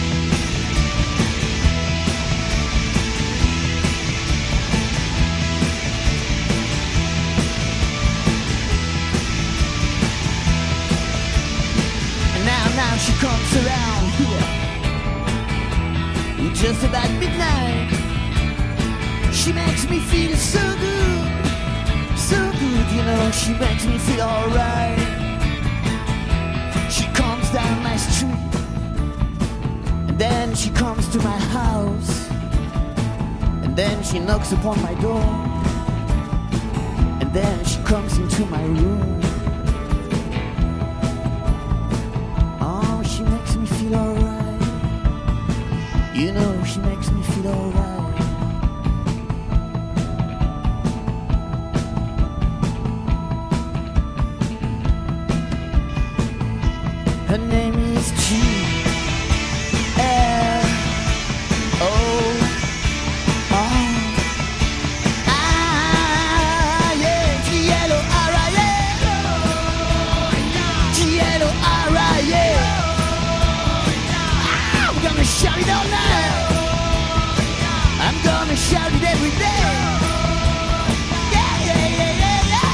Now she comes around here just about midnight. She makes me feel so good, you know, she makes me feel alright. She comes down my street, and then she comes to my house, and then she knocks upon my door, and then she comes into my room. Alright, you know she makes me feel alright. Her name is G-L-O-R-I-A. Yeah, G-L-O-R-I-A. G-L-O-R-I-A. Shout it all night. I'm gonna shout it every day. Yeah, yeah, yeah, yeah, yeah.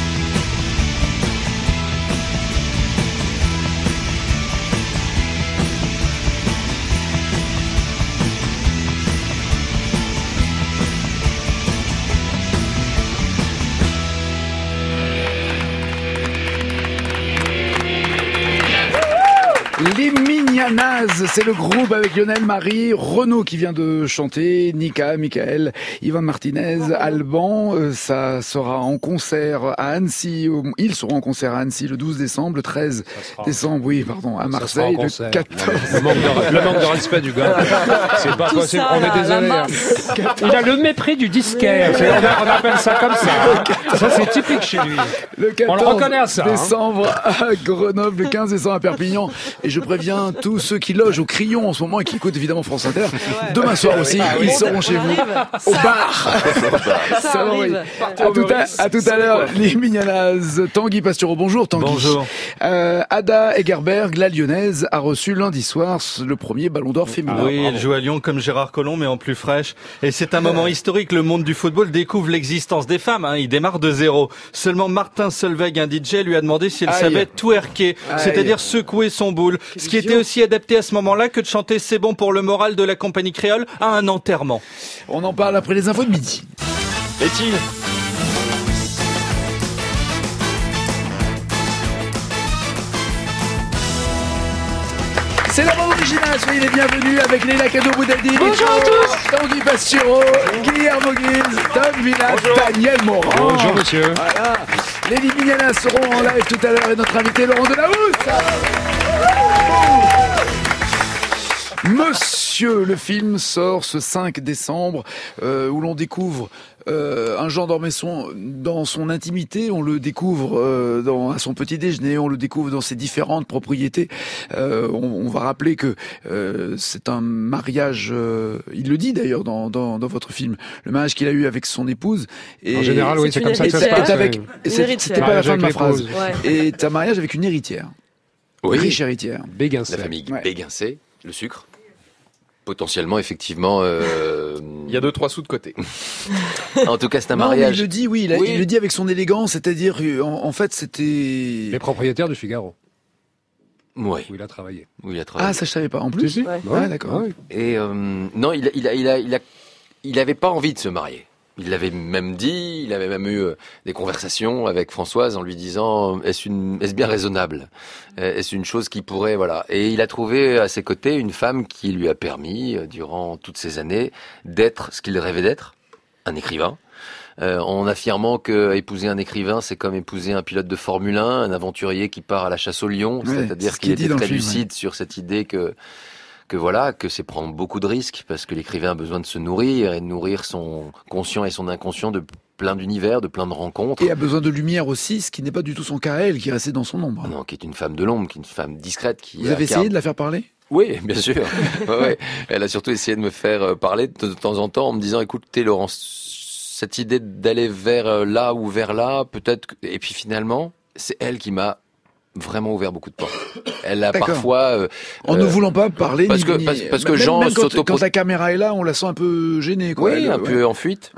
Les Mignonaz, c'est le groupe avec Lionel, Marie, Renaud qui vient de chanter, Nika, Michael, Ivan Martinez, Alban. Ça sera en concert à Annecy. Ils seront en concert à Annecy le 12 décembre, le 13 décembre, à Marseille, le 14. Le manque de respect du gars. C'est pas possible. On est désolé. Il a le mépris du disquaire. On appelle ça comme ça. Ça, c'est typique chez lui. Le 14 on le reconnaît à ça. Décembre à Grenoble, le 15 décembre à Perpignan. Et je préviens tous ceux qui logent au Crillon en ce moment et qui écoutent évidemment France Inter. Demain soir aussi, ils seront chez vous au bar. Ça arrive. À tout à l'heure, les Mignanas. Tanguy Pastureau, bonjour Tanguy. Bonjour. Ada Egerberg, la Lyonnaise, a reçu lundi soir le premier Ballon d'Or féminin. Oui, elle joue à Lyon comme Gérard Collomb, mais en plus fraîche. Et c'est un moment historique. Le monde du football découvre l'existence des femmes. Il démarre de zéro. Seulement Martin Solveig, un DJ, lui a demandé si elle savait twerker, c'est-à-dire secouer son boule. Ce qui était aussi adapté à ce moment-là que de chanter C'est bon pour le moral de la compagnie créole à un enterrement. On en parle après les infos de midi. Est-il ? C'est la bande originale, soyez les bienvenus avec Léla Cadeau-Boudadi. Bonjour à tous. Tanguy Pastureau, Guillermo Guise, Tom Village, Daniel Moran. Bonjour monsieur. Voilà. Les Mignanas seront en live tout à l'heure et notre invité Laurent Delahousse. Monsieur, le film sort ce 5 décembre où l'on découvre un Jean d'Ormesson dans son intimité, on le découvre à son petit déjeuner, on le découvre dans ses différentes propriétés. On va rappeler que c'est un mariage, il le dit d'ailleurs dans votre film, le mariage qu'il a eu avec son épouse. Et en général, oui, c'est comme ça que ça se passe. C'était pas la fin de ma phrase. Ouais. Et c'est un mariage avec une héritière. Oui. Riche héritière. La famille Béguincé, le sucre. Potentiellement, effectivement. Il y a 2-3 sous de côté. En tout cas, c'est un Non, mariage. mais il le dit, oui, il le dit avec son élégance, c'est-à-dire, en fait, c'était. Les propriétaires du Figaro. Oui. Où il a travaillé. Ah, ça je savais pas. En plus. Si, si. Ouais, d'accord. Ouais. Et non, il avait pas envie de se marier. Il l'avait même dit, il avait même eu des conversations avec Françoise en lui disant est-ce bien raisonnable, est-ce une chose qui pourrait, voilà. Et il a trouvé à ses côtés une femme qui lui a permis durant toutes ces années d'être ce qu'il rêvait d'être, un écrivain. En affirmant que épouser un écrivain, c'est comme épouser un pilote de Formule 1, un aventurier qui part à la chasse au lion, c'est-à-dire qu'il était très lucide sur cette idée que c'est prendre beaucoup de risques, parce que l'écrivain a besoin de se nourrir et de nourrir son conscient et son inconscient de plein d'univers, de plein de rencontres. Et a besoin de lumière aussi, ce qui n'est pas du tout son cas à elle, qui est restée dans son ombre. Ah non, qui est une femme de l'ombre, qui est une femme discrète. Vous avez essayé de la faire parler ? Oui, bien sûr. Ouais. Elle a surtout essayé de me faire parler de temps en temps en me disant, écoutez Laurence, cette idée d'aller vers là ou vers là, peut-être... Et puis finalement, c'est elle qui m'a vraiment ouvert beaucoup de portes. Elle a parfois... en ne voulant pas parler... Parce que Jean... Même quand la caméra est là, on la sent un peu gênée. Quoi. Oui, un peu en fuite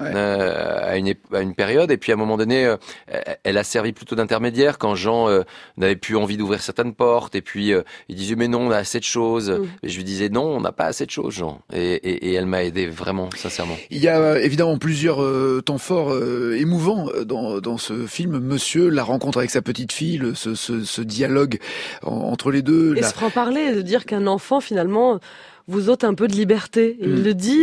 à une période. Et puis à un moment donné, elle a servi plutôt d'intermédiaire quand Jean n'avait plus envie d'ouvrir certaines portes. Et puis il disait mais non, on a assez de choses. Et je lui disais non, on n'a pas assez de choses, Jean. Et elle m'a aidé vraiment, sincèrement. Il y a évidemment plusieurs temps forts émouvants dans ce film. Monsieur, la rencontre avec sa petite fille, ce dialogue entre les deux. Et se franc-parler, de dire qu'un enfant finalement vous ôte un peu de liberté. Il le dit,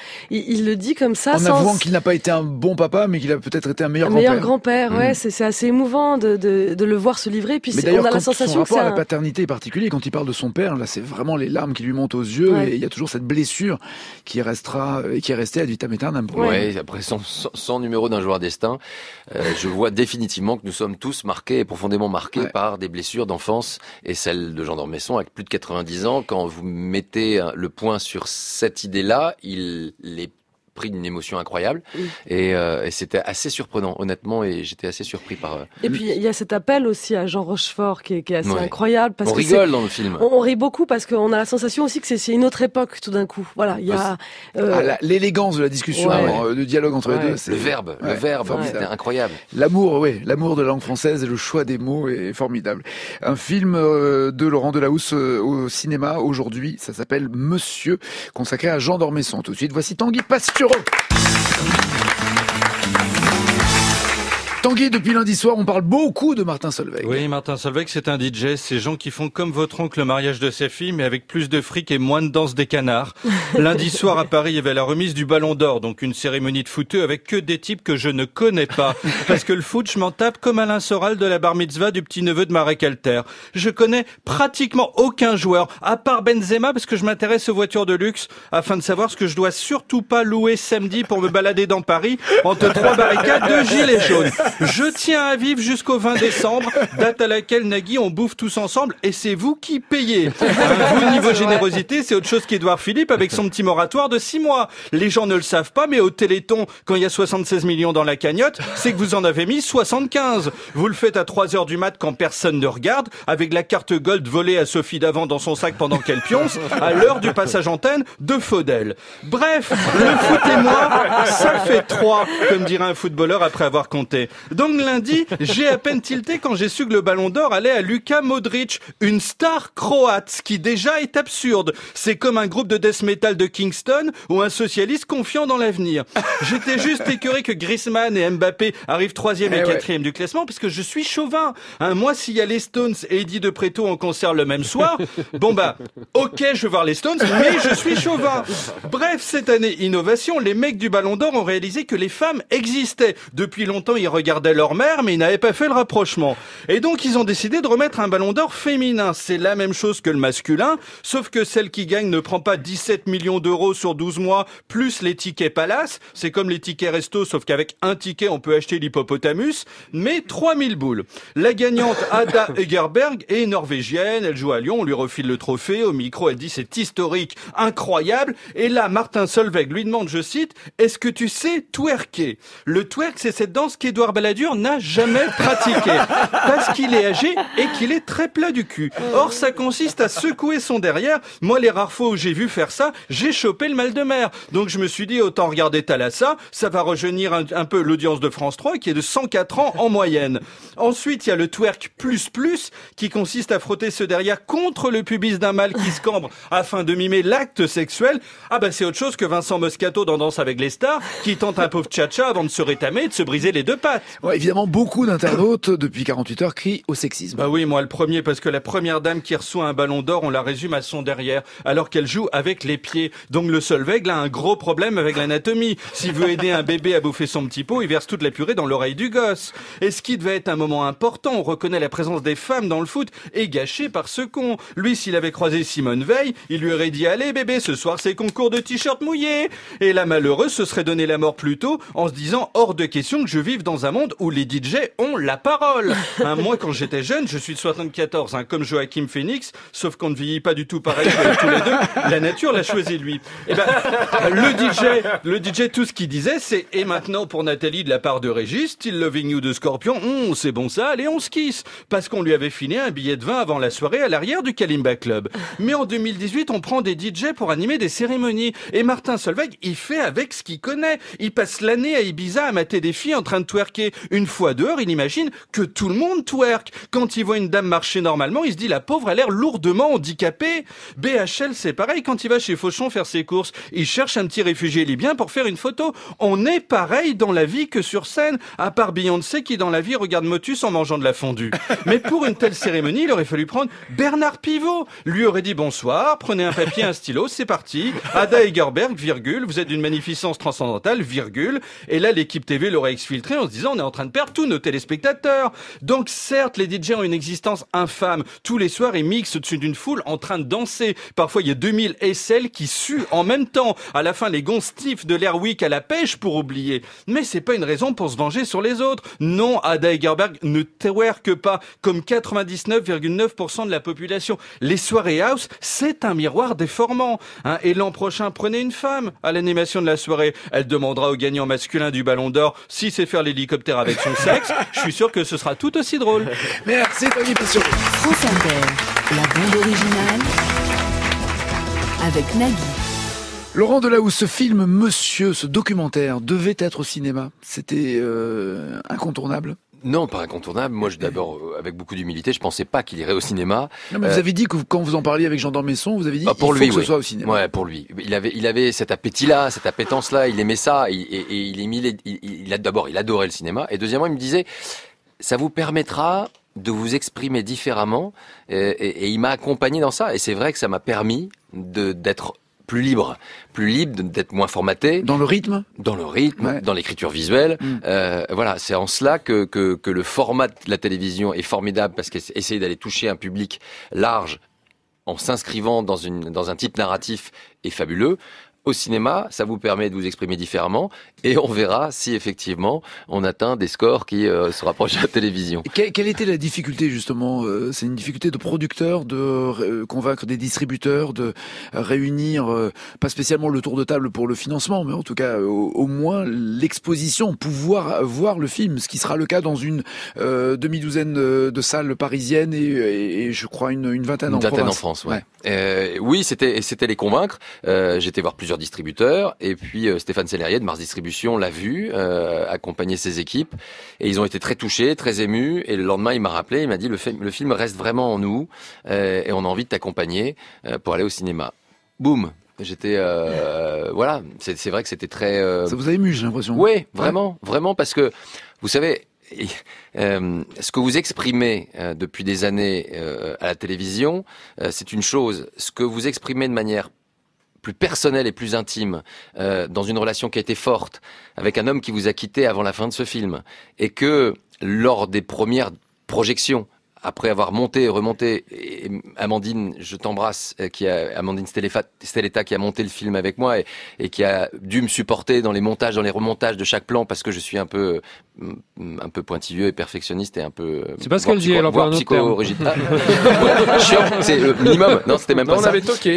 il le dit comme ça. En avouant qu'il n'a pas été un bon papa, mais qu'il a peut-être été un meilleur grand-père. Un meilleur grand-père, ouais, c'est assez émouvant de le voir se livrer. Puis mais on a la sensation que son rapport à la paternité est particulier. Quand il parle de son père, là, c'est vraiment les larmes qui lui montent aux yeux, et il y a toujours cette blessure qui restera et qui est restée ad vitam aeternam. Ouais, après sans numéro d'un joueur destin, je vois définitivement que nous sommes tous marqués et profondément marqués par des blessures d'enfance, et celle de Jean d'Ormesson avec plus de 90 ans. Quand vous mettez le point sur cette idée-là, il est pris d'une émotion incroyable et c'était assez surprenant honnêtement, et j'étais assez surpris par et puis il y a cet appel aussi à Jean Rochefort qui est assez incroyable, parce on rigole dans le film, on rit beaucoup parce qu'on a la sensation aussi que c'est une autre époque tout d'un coup, voilà. Il y a l'élégance de la discussion, le dialogue entre les deux, le verbe c'était incroyable, l'amour de la langue française et le choix des mots est formidable. Un film de Laurent Delahousse au cinéma aujourd'hui, ça s'appelle Monsieur, consacré à Jean d'Ormesson. Tout de suite, voici Tanguy Pastureau. Tanguy, depuis lundi soir, on parle beaucoup de Martin Solveig. Oui, Martin Solveig, c'est un DJ. Ces gens qui font comme votre oncle le mariage de ses filles, mais avec plus de fric et moins de danse des canards. Lundi soir, à Paris, il y avait la remise du Ballon d'Or, donc une cérémonie de footeux avec que des types que je ne connais pas. Parce que le foot, je m'en tape comme Alain Soral de la bar mitzvah du petit-neveu de Marek Alter. Je connais pratiquement aucun joueur, à part Benzema, parce que je m'intéresse aux voitures de luxe, afin de savoir ce que je dois surtout pas louer samedi pour me balader dans Paris, entre 3 barricades de gilets jaunes. Je tiens à vivre jusqu'au 20 décembre, date à laquelle Nagui on bouffe tous ensemble et c'est vous qui payez. Vous, niveau générosité, c'est autre chose qu'Édouard Philippe avec son petit moratoire de 6 mois. Les gens ne le savent pas, mais au Téléthon, quand il y a 76 millions dans la cagnotte, c'est que vous en avez mis 75. Vous le faites à 3h du mat quand personne ne regarde, avec la carte Gold volée à Sophie Davant dans son sac pendant qu'elle pionce, à l'heure du passage antenne de Faudel. Bref, le foot et moi, ça fait 3, comme dirait un footballeur après avoir compté. Donc lundi, j'ai à peine tilté quand j'ai su que le Ballon d'Or allait à Luka Modric, une star croate, ce qui déjà est absurde. C'est comme un groupe de death metal de Kingston ou un socialiste confiant dans l'avenir. J'étais juste écœuré que Griezmann et Mbappé arrivent 3e et 4e du classement parce que je suis chauvin. Moi, s'il y a les Stones et Eddie de Pretto en concert le même soir, ok, je veux voir les Stones, mais je suis chauvin. Bref, cette année, innovation, les mecs du Ballon d'Or ont réalisé que les femmes existaient. Depuis longtemps, ils regardaient leur mère, mais ils n'avaient pas fait le rapprochement. Et donc, ils ont décidé de remettre un Ballon d'Or féminin. C'est la même chose que le masculin, sauf que celle qui gagne ne prend pas 17 millions d'euros sur 12 mois, plus les tickets Palace. C'est comme les tickets resto, sauf qu'avec un ticket, on peut acheter l'hippopotamus, mais 3000 boules. La gagnante, Ada Egerberg, est norvégienne, elle joue à Lyon, on lui refile le trophée, au micro, elle dit c'est historique, incroyable, et là, Martin Solveig lui demande, je cite, est-ce que tu sais twerker? Le twerk, c'est cette danse qu'Édouard Balladur n'a jamais pratiquée, parce qu'il est âgé et qu'il est très plat du cul. Or, ça consiste à secouer son derrière. Moi, les rares fois où j'ai vu faire ça, j'ai chopé le mal de mer. Donc, je me suis dit, autant regarder Thalassa, ça va rejeunir un peu l'audience de France 3, qui est de 104 ans en moyenne. Ensuite, il y a le twerk plus, qui consiste à frotter ce derrière contre le pubis d'un mâle qui se cambre afin de mimer l'acte sexuel. C'est autre chose que Vincent Moscato dans Danse avec les stars, qui tente un pauvre tcha-tcha avant de se rétamer et de se briser les deux pattes. Ouais, évidemment, beaucoup d'internautes, depuis 48 heures, crient au sexisme. Oui, moi le premier, parce que la première dame qui reçoit un ballon d'or, on la résume à son derrière, alors qu'elle joue avec les pieds. Donc le Solveig a un gros problème avec l'anatomie. S'il veut aider un bébé à bouffer son petit pot, il verse toute la purée dans l'oreille du gosse. Et ce qui devait être un moment important, on reconnaît la présence des femmes dans le foot, est gâché par ce con. Lui, s'il avait croisé Simone Veil, il lui aurait dit « Allez bébé, ce soir c'est concours de t-shirt mouillé !» Et la malheureuse se serait donné la mort plus tôt en se disant « Hors de question que je vive dans un monde où les DJ ont la parole !» Moi, quand j'étais jeune, je suis de 74, comme Joachim Phoenix, sauf qu'on ne vieillit pas du tout pareil que tous les deux. La nature l'a choisi lui. Le DJ, tout ce qu'il disait, c'est « Et maintenant pour Nathalie de la part de Régis, Still Loving You de Scorpion, c'est bon ça, allez on se kiss !» Parce qu'on lui avait filé un billet de vin avant la soirée à l'arrière du Kalimba Club. Mais en 2018, on prend des DJ pour animer des cérémonies. Et Martin Solveig, il fait avec ce qu'il connaît. Il passe l'année à Ibiza à mater des filles en train de twerker. Une fois dehors, il imagine que tout le monde twerk. Quand il voit une dame marcher normalement, il se dit la pauvre a l'air lourdement handicapée. BHL, c'est pareil quand il va chez Fauchon faire ses courses. Il cherche un petit réfugié libyen pour faire une photo. On est pareil dans la vie que sur scène, à part Beyoncé qui dans la vie regarde Motus en mangeant de la fondue. Mais pour une telle cérémonie, il aurait fallu prendre Bernard Pivot. Lui aurait dit bonsoir, prenez un papier, un stylo, c'est parti. Ada Egerberg, virgule, vous êtes d'une magnificence transcendantale, virgule. Et là, l'équipe TV l'aurait exfiltré en se disant on est en train de perdre tous nos téléspectateurs. Donc certes, les DJ ont une existence infâme. Tous les soirs, ils mixent au-dessus d'une foule en train de danser. Parfois, il y a 2000 aisselles qui suent en même temps. À la fin, les gonds stiffs de l'Airwick à la pêche pour oublier. Mais c'est pas une raison pour se venger sur les autres. Non, Ada Egerberg ne twerk pas comme 99,9% de la population. Les soirées house, c'est un miroir déformant. Et l'an prochain, prenez une femme à l'animation de la soirée. Elle demandera au gagnant masculin du Ballon d'Or si c'est faire l'hélicoptère avec son sexe. Je suis sûr que ce sera tout aussi drôle. Merci, Tony Pesson. France Inter, la bande originale avec Nagui. Laurent Delahousse, ce film Monsieur, ce documentaire, devait être au cinéma. C'était incontournable. Non, pas incontournable. Moi, d'abord, avec beaucoup d'humilité, je pensais pas qu'il irait au cinéma. Non, mais vous avez dit que quand vous en parliez avec Jean d'Ormesson, vous avez dit pour il lui, faut que ce soit au cinéma. Ouais, pour lui. Il avait cet appétit-là, cette appétence-là. Il aimait ça. Il adorait le cinéma. Et deuxièmement, il me disait, ça vous permettra de vous exprimer différemment. Et il m'a accompagné dans ça. Et c'est vrai que ça m'a permis d'être plus libre, d'être moins formaté. Dans le rythme, ouais. Dans l'écriture visuelle. Voilà, c'est en cela que le format de la télévision est formidable parce qu'essayer d'aller toucher un public large en s'inscrivant dans un type narratif est fabuleux. au cinéma, ça vous permet de vous exprimer différemment et on verra si effectivement on atteint des scores qui se rapprochent à la télévision. Quelle était la difficulté justement? C'est une difficulté de producteur de convaincre des distributeurs, de réunir pas spécialement le tour de table pour le financement, mais en tout cas au moins l'exposition, pouvoir voir le film, ce qui sera le cas dans une demi-douzaine de salles parisiennes et je crois une vingtaine en province. Une vingtaine en France, ouais. Oui, c'était les convaincre. J'étais voir plusieurs distributeurs et puis Stéphane Sellerier de Mars Distribution l'a vu, accompagner ses équipes et ils ont été très touchés, très émus et le lendemain il m'a rappelé, il m'a dit le film reste vraiment en nous et on a envie de t'accompagner pour aller au cinéma. Boum. J'étais voilà, c'est vrai que c'était très Ça vous a ému, j'ai l'impression. Oui, vraiment parce que vous savez ce que vous exprimez depuis des années à la télévision, c'est une chose. Ce que vous exprimez de manière plus personnelle et plus intime, dans une relation qui a été forte, avec un homme qui vous a quitté avant la fin de ce film, et que lors des premières projections, après avoir monté et remonté, et Amandine, je t'embrasse, Amandine Stelletta qui a monté le film avec moi et qui a dû me supporter dans les montages, dans les remontages de chaque plan parce que je suis un peu pointilleux et perfectionniste et un peu. C'est pas ce qu'elle dit, elle emploie un autre terme. Chiant, c'est le minimum. Non, c'était même pas ça. On avait toqué.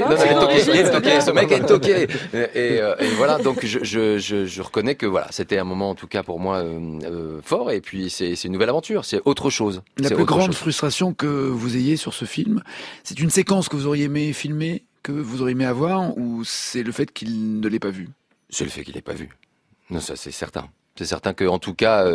Ce mec est toqué. Et voilà, donc je reconnais que voilà, c'était un moment en tout cas pour moi fort et puis c'est une nouvelle aventure, c'est autre chose. La plus grande frustration que vous ayez sur ce film, c'est une séquence que vous auriez aimé filmer, que vous auriez aimé avoir, ou c'est le fait qu'il ne l'ait pas vu? C'est le fait qu'il l'ait pas vu. Non, ça c'est certain. C'est certain que, en tout cas,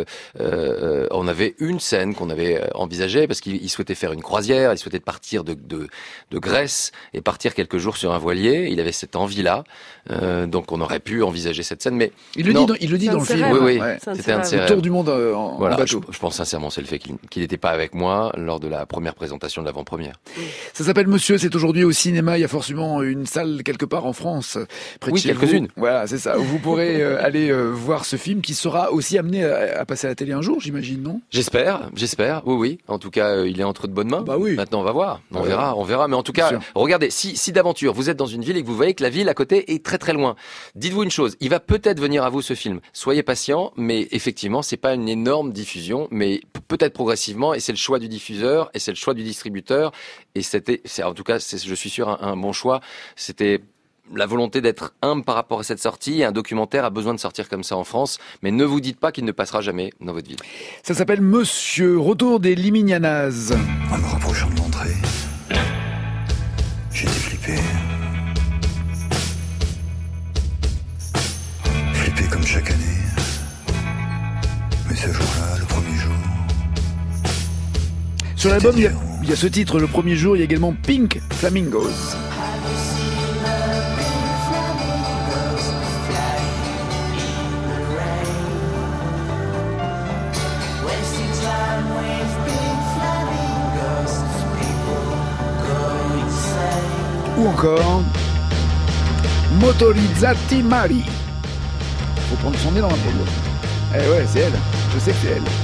on avait une scène qu'on avait envisagée parce qu'il souhaitait faire une croisière, il souhaitait partir de Grèce et partir quelques jours sur un voilier. Il avait cette envie-là, donc on aurait pu envisager cette scène. Mais il le dit dans le film. Oui, c'était un de ses rêves. Le tour du monde en bateau. Je pense sincèrement, c'est le fait qu'il n'était pas avec moi lors de la première présentation de l'avant-première. Ça s'appelle Monsieur. C'est aujourd'hui au cinéma. Il y a forcément une salle quelque part en France, près de chez quelques-unes. Voilà, c'est ça. Où vous pourrez aller voir ce film qui sera aussi amené à passer à la télé un jour, j'imagine, non? J'espère. Oui. En tout cas, il est entre de bonnes mains. Bah oui. Maintenant, on va voir. On verra. Mais en tout cas, regardez, si d'aventure, vous êtes dans une ville et que vous voyez que la ville à côté est très très loin, dites-vous une chose, il va peut-être venir à vous ce film. Soyez patient, mais effectivement, c'est pas une énorme diffusion, mais peut-être progressivement, et c'est le choix du diffuseur, et c'est le choix du distributeur, et en tout cas, je suis sûr, un bon choix. C'était la volonté d'être humble par rapport à cette sortie, et un documentaire a besoin de sortir comme ça en France, mais ne vous dites pas qu'il ne passera jamais dans votre ville. Ça s'appelle Monsieur, retour des Liminianas. En me rapprochant de l'entrée, j'étais flippé. Flippé comme chaque année. Mais ce jour-là, le premier jour... Sur l'album, il y a ce titre, le premier jour, il y a également Pink Flamingos. Ou encore Motorizzati Mari. Faut prendre son nez dans la peau. Eh ouais, c'est elle. Je sais que c'est elle.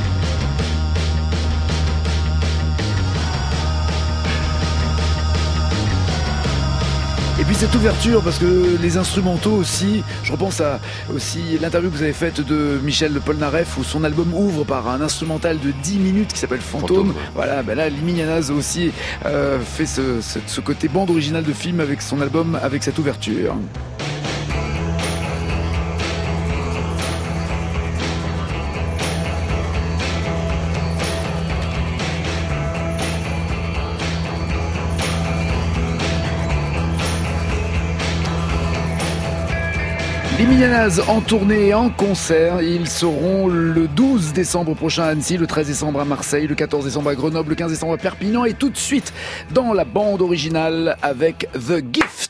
Et puis cette ouverture, parce que les instrumentaux aussi, je repense à aussi l'interview que vous avez faite de Michel Polnareff où son album ouvre par un instrumental de 10 minutes qui s'appelle Fantôme. Voilà, ben là, Liminianas aussi fait ce côté bande originale de film avec son album, avec cette ouverture. Liminianas en tournée et en concert, ils seront le 12 décembre prochain à Annecy, le 13 décembre à Marseille, le 14 décembre à Grenoble, le 15 décembre à Perpignan et tout de suite dans la bande originale avec The Gift.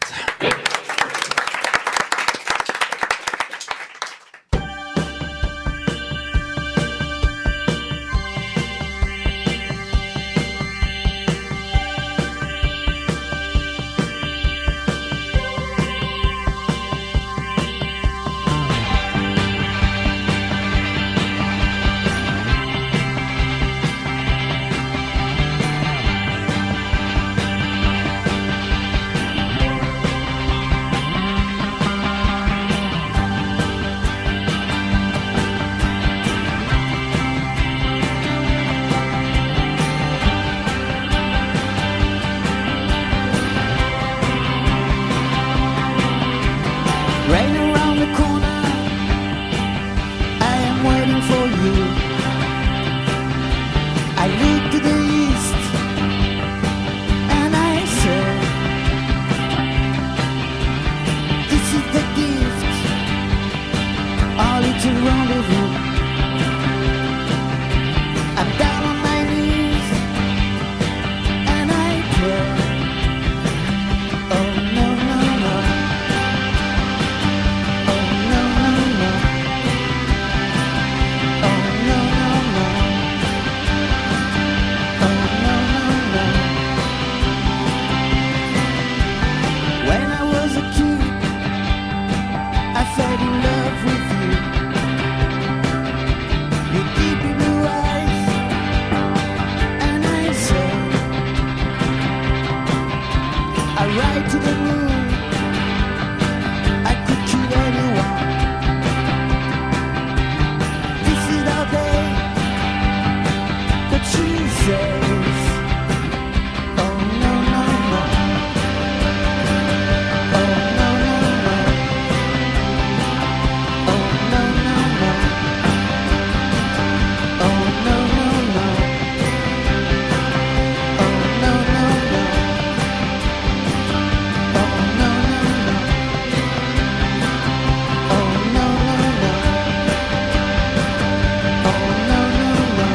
ride to the moon. I could kill anyone. This is our day. But she says, oh no, no, no. Oh no, no, no. Oh no, no, no. Oh no, no, no. Oh no, no, no. Oh no, no, no. Oh no, no, no. Oh no, no, no.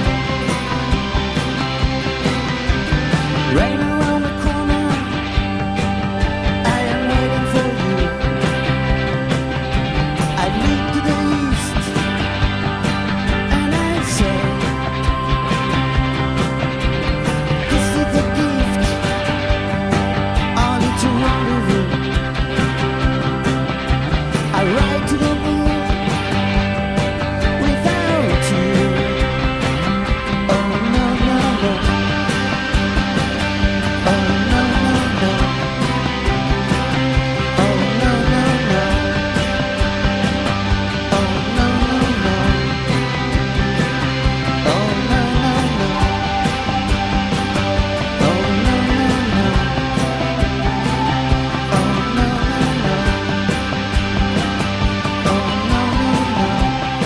Right around the corner, I am waiting for you. I look to the east and I say, this is the gift, only to rendezvous. I ride to the moon without you. Oh no, no, no. Oh no, no, no. Oh no, no, no. Oh no, no, no. Oh no, no, no. Oh no, no, no. Oh no, no, no. Oh no, no, no.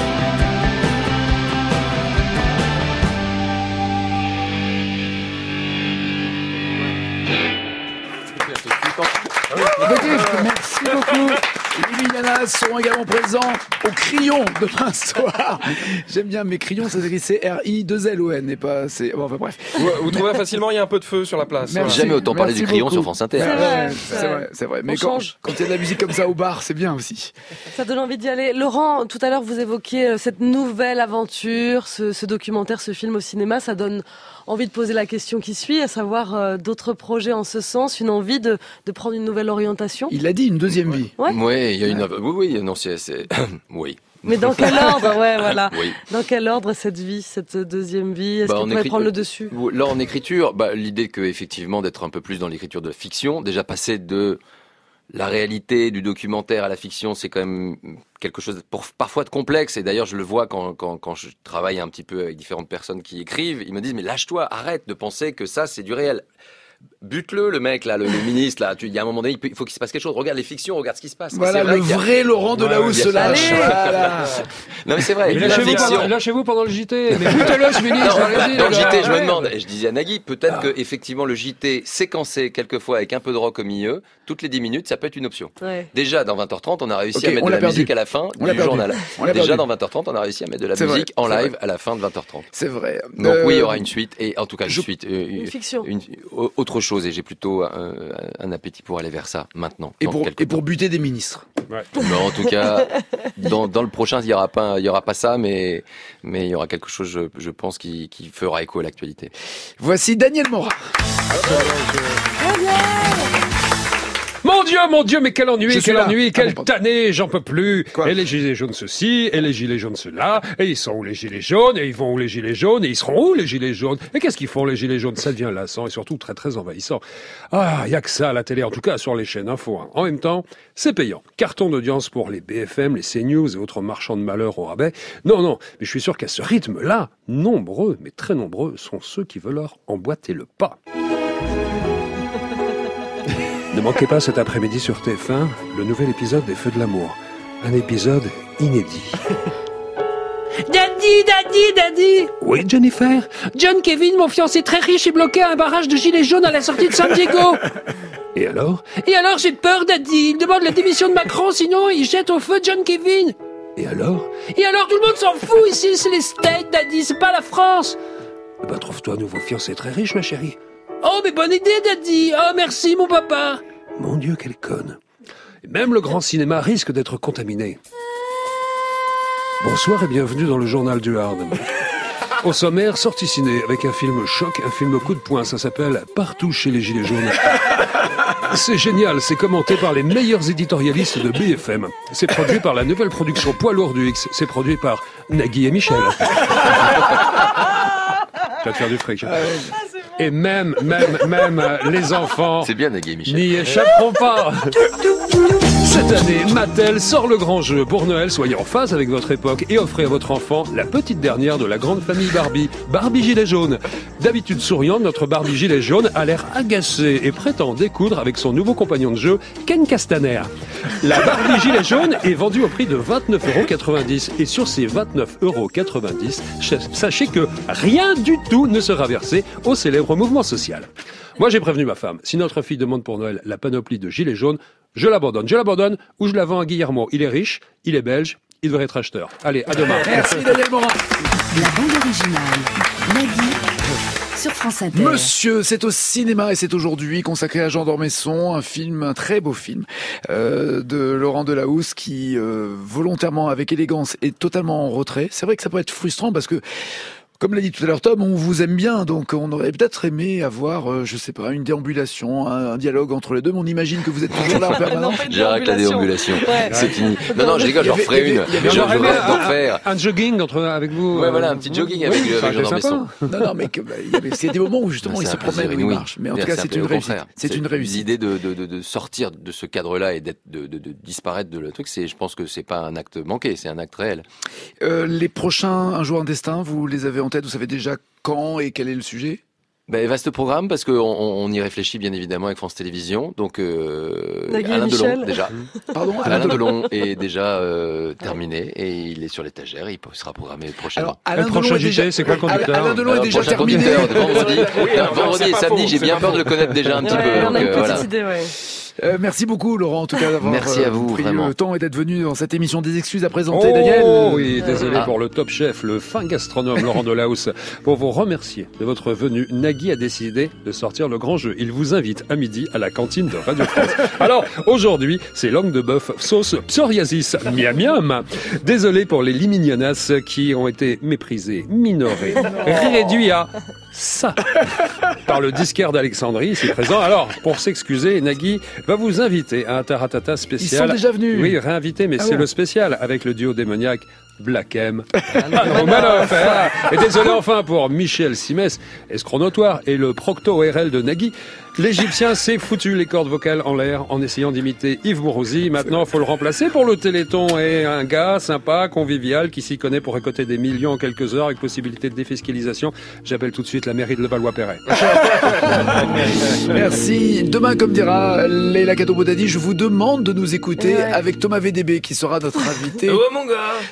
Merci beaucoup. Liliana seront également présents au Crayon demain soir. J'aime bien mes crayons, ça s'écrit C-R-I-2-L-O-N et pas c'est. Bon, enfin bref. Vous trouvez facilement, il y a un peu de feu sur la place. Merci. Jamais autant parlé Merci du crayon beaucoup. sur France Inter. C'est vrai. Mais quand il y a de la musique comme ça au bar, c'est bien aussi. Ça donne envie d'y aller. Laurent, tout à l'heure, vous évoquiez cette nouvelle aventure, ce documentaire, ce film au cinéma. Ça donne envie de poser la question qui suit, à savoir d'autres projets en ce sens, une envie de prendre une nouvelle orientation. Il a dit une deuxième vie. Ouais. Oui, il y a une. Oui, non, c'est. Oui. Mais dans quel ordre, ouais, voilà. Oui. Dans quel ordre cette vie, cette deuxième vie, est-ce qu'elle pourrait prendre le dessus? Là, en écriture, l'idée que effectivement d'être un peu plus dans l'écriture de fiction, déjà passer de la réalité du documentaire à la fiction, c'est quand même quelque chose parfois de complexe. Et d'ailleurs, je le vois quand je travaille un petit peu avec différentes personnes qui écrivent. Ils me disent, mais lâche-toi, arrête de penser que ça, c'est du réel. Bute-le, le mec, là, le ministre, là. Il y a un moment donné, il faut qu'il se passe quelque chose. Regarde les fictions, regarde ce qui se passe. Voilà, le vrai Laurent Delahousse se lâche. Voilà. Non, mais c'est vrai. Lâchez-vous pendant le JT. Mais butez-le, ce ministre. Dans le JT, je me demande, et je disais à Nagui, peut-être que effectivement le JT séquencé quelquefois avec un peu de rock au milieu, toutes les 10 minutes, ça peut être une option. Ouais. Déjà, dans 20h30, on a réussi à mettre de la musique à la fin du journal. Déjà, dans 20h30, on a réussi à mettre de la musique en live à la fin de 20h30. C'est vrai. Donc oui, il y aura une suite, et en tout cas une suite. Une fiction. Autre chose, et j'ai plutôt un appétit pour aller vers ça maintenant. Et pour buter des ministres. Ouais. Non, en tout cas, dans le prochain, il y aura pas ça, mais il y aura quelque chose, je pense, qui fera écho à l'actualité. Voici Daniel Morat. Mon Dieu, mais quel ennui, quelle tannée, j'en peux plus. Quoi? Et les gilets jaunes ceci, et les gilets jaunes cela, et ils sont où les gilets jaunes, et ils vont où les gilets jaunes, et ils seront où les gilets jaunes? Et qu'est-ce qu'ils font les gilets jaunes? Ça devient lassant et surtout très très envahissant. Ah, y a que ça à la télé, en tout cas sur les chaînes info. Hein. En même temps, c'est payant. Carton d'audience pour les BFM, les CNews et autres marchands de malheur au rabais. Non, mais je suis sûr qu'à ce rythme-là, nombreux, mais très nombreux, sont ceux qui veulent leur emboîter le pas. Ne manquez pas cet après-midi sur TF1 le nouvel épisode des Feux de l'amour. Un épisode inédit. Daddy! Oui, Jennifer? John Kevin, mon fiancé très riche, est bloqué à un barrage de gilets jaunes à la sortie de San Diego. Et alors? Et alors, j'ai peur, Daddy. Il demande la démission de Macron, sinon il jette au feu John Kevin. Et alors? Et alors, tout le monde s'en fout ici, c'est les States, Daddy, c'est pas la France. Eh ben, trouve-toi un nouveau fiancé très riche, ma chérie. Oh, mais bonne idée, Daddy. Oh, merci, mon papa. Mon Dieu, quelle conne. Et même le grand cinéma risque d'être contaminé. Bonsoir et bienvenue dans le journal du Hard. Au sommaire, sortie ciné avec un film choc, un film coup de poing. Ça s'appelle Partout chez les Gilets jaunes. C'est génial, c'est commenté par les meilleurs éditorialistes de BFM. C'est produit par la nouvelle production Poids lourd du X. C'est produit par Nagui et Michel. Tu vas te faire du fric. Ah, c'est bon. Et même les enfants C'est bien, Nagui et Michel. n'y échapperont pas. Cette année, Mattel sort le grand jeu. Pour Noël, soyez en phase avec votre époque et offrez à votre enfant la petite dernière de la grande famille Barbie, Barbie Gilet Jaune. D'habitude souriante, notre Barbie Gilet Jaune a l'air agacée et prétend découdre avec son nouveau compagnon de jeu, Ken Castaner. La Barbie Gilet Jaune est vendue au prix de 29,90 €. Et sur ces 29,90 €, sachez que rien du tout ne sera versé au célèbre mouvement social. Moi, j'ai prévenu ma femme. Si notre fille demande pour Noël la panoplie de gilets jaunes, je l'abandonne ou je la vends à Guillermo. Il est riche, il est belge, il devrait être acheteur. Allez, à demain. Merci Daniel Morin. La bande originale. Nagui sur France Inter. Monsieur, c'est au cinéma et c'est aujourd'hui consacré à Jean d'Ormesson, un très beau film de Laurent Delahousse qui volontairement, avec élégance, est totalement en retrait. C'est vrai que ça peut être frustrant parce que comme l'a dit tout à l'heure Tom, on vous aime bien, donc on aurait peut-être aimé avoir, je sais pas, une déambulation, un dialogue entre les deux, mais on imagine que vous êtes toujours là en permanence. J'arrête la déambulation. Ouais. C'est fini. Non, je rigole, j'en ferai une. Je rêve d'en faire. Un jogging avec vous. Ouais, voilà, un petit jogging avec Jean d'Ormesson. Non, mais il y a des moments où justement il se promène et il marche. Mais en tout cas, c'est une réussite. C'est une réussite. L'idée de sortir de ce cadre-là et de disparaître de le truc, je pense que c'est pas un acte manqué, c'est un acte réel. Les prochains Un jour un destin, vous les avez en tête, vous savez déjà quand et quel est le sujet ? Vaste programme parce qu'on y réfléchit bien évidemment avec France Télévisions. Donc Alain Delon déjà. Pardon, Alain Delon est déjà terminé et il est sur l'étagère. Il sera programmé prochainement. Alors, le prochain JT, c'est quoi le conducteur ? Alain Delon est déjà terminé. Vendredi et samedi, j'ai bien peur de le connaître déjà un petit peu. On a une petite idée, ouais. Merci beaucoup Laurent en tout cas d'avoir pris vraiment. le temps et d'être venu dans cette émission. Des excuses à présenter Daniel. Oui, désolé pour le top chef, le fin gastronome Laurent Delahousse. Pour vous remercier de votre venue, Nagui a décidé de sortir le grand jeu. Il vous invite à midi à la cantine de Radio France. Alors aujourd'hui, c'est langue de bœuf sauce psoriasis miam miam. Désolé pour les limignonas qui ont été méprisés, minorés, réduits à ça par le disquaire d'Alexandrie ici présent. Alors pour s'excuser, Nagui va vous inviter à un taratata spécial. Ils sont déjà venus. Oui, réinvité, mais c'est le spécial avec le duo démoniaque Black M. Et désolé enfin pour Michel Simès, escroc notoire, et le procto-RL de Nagui. L'Égyptien s'est foutu les cordes vocales en l'air en essayant d'imiter Yves Mourouzi. Maintenant, faut le remplacer pour le Téléthon. Et un gars sympa, convivial, qui s'y connaît pour récolter des millions en quelques heures avec possibilité de défiscalisation. J'appelle tout de suite la mairie de Levallois-Perret. Merci. Demain, comme dira Leila Kado-Bodadi, je vous demande de nous écouter avec Thomas VDB qui sera notre invité. Oh mon gars.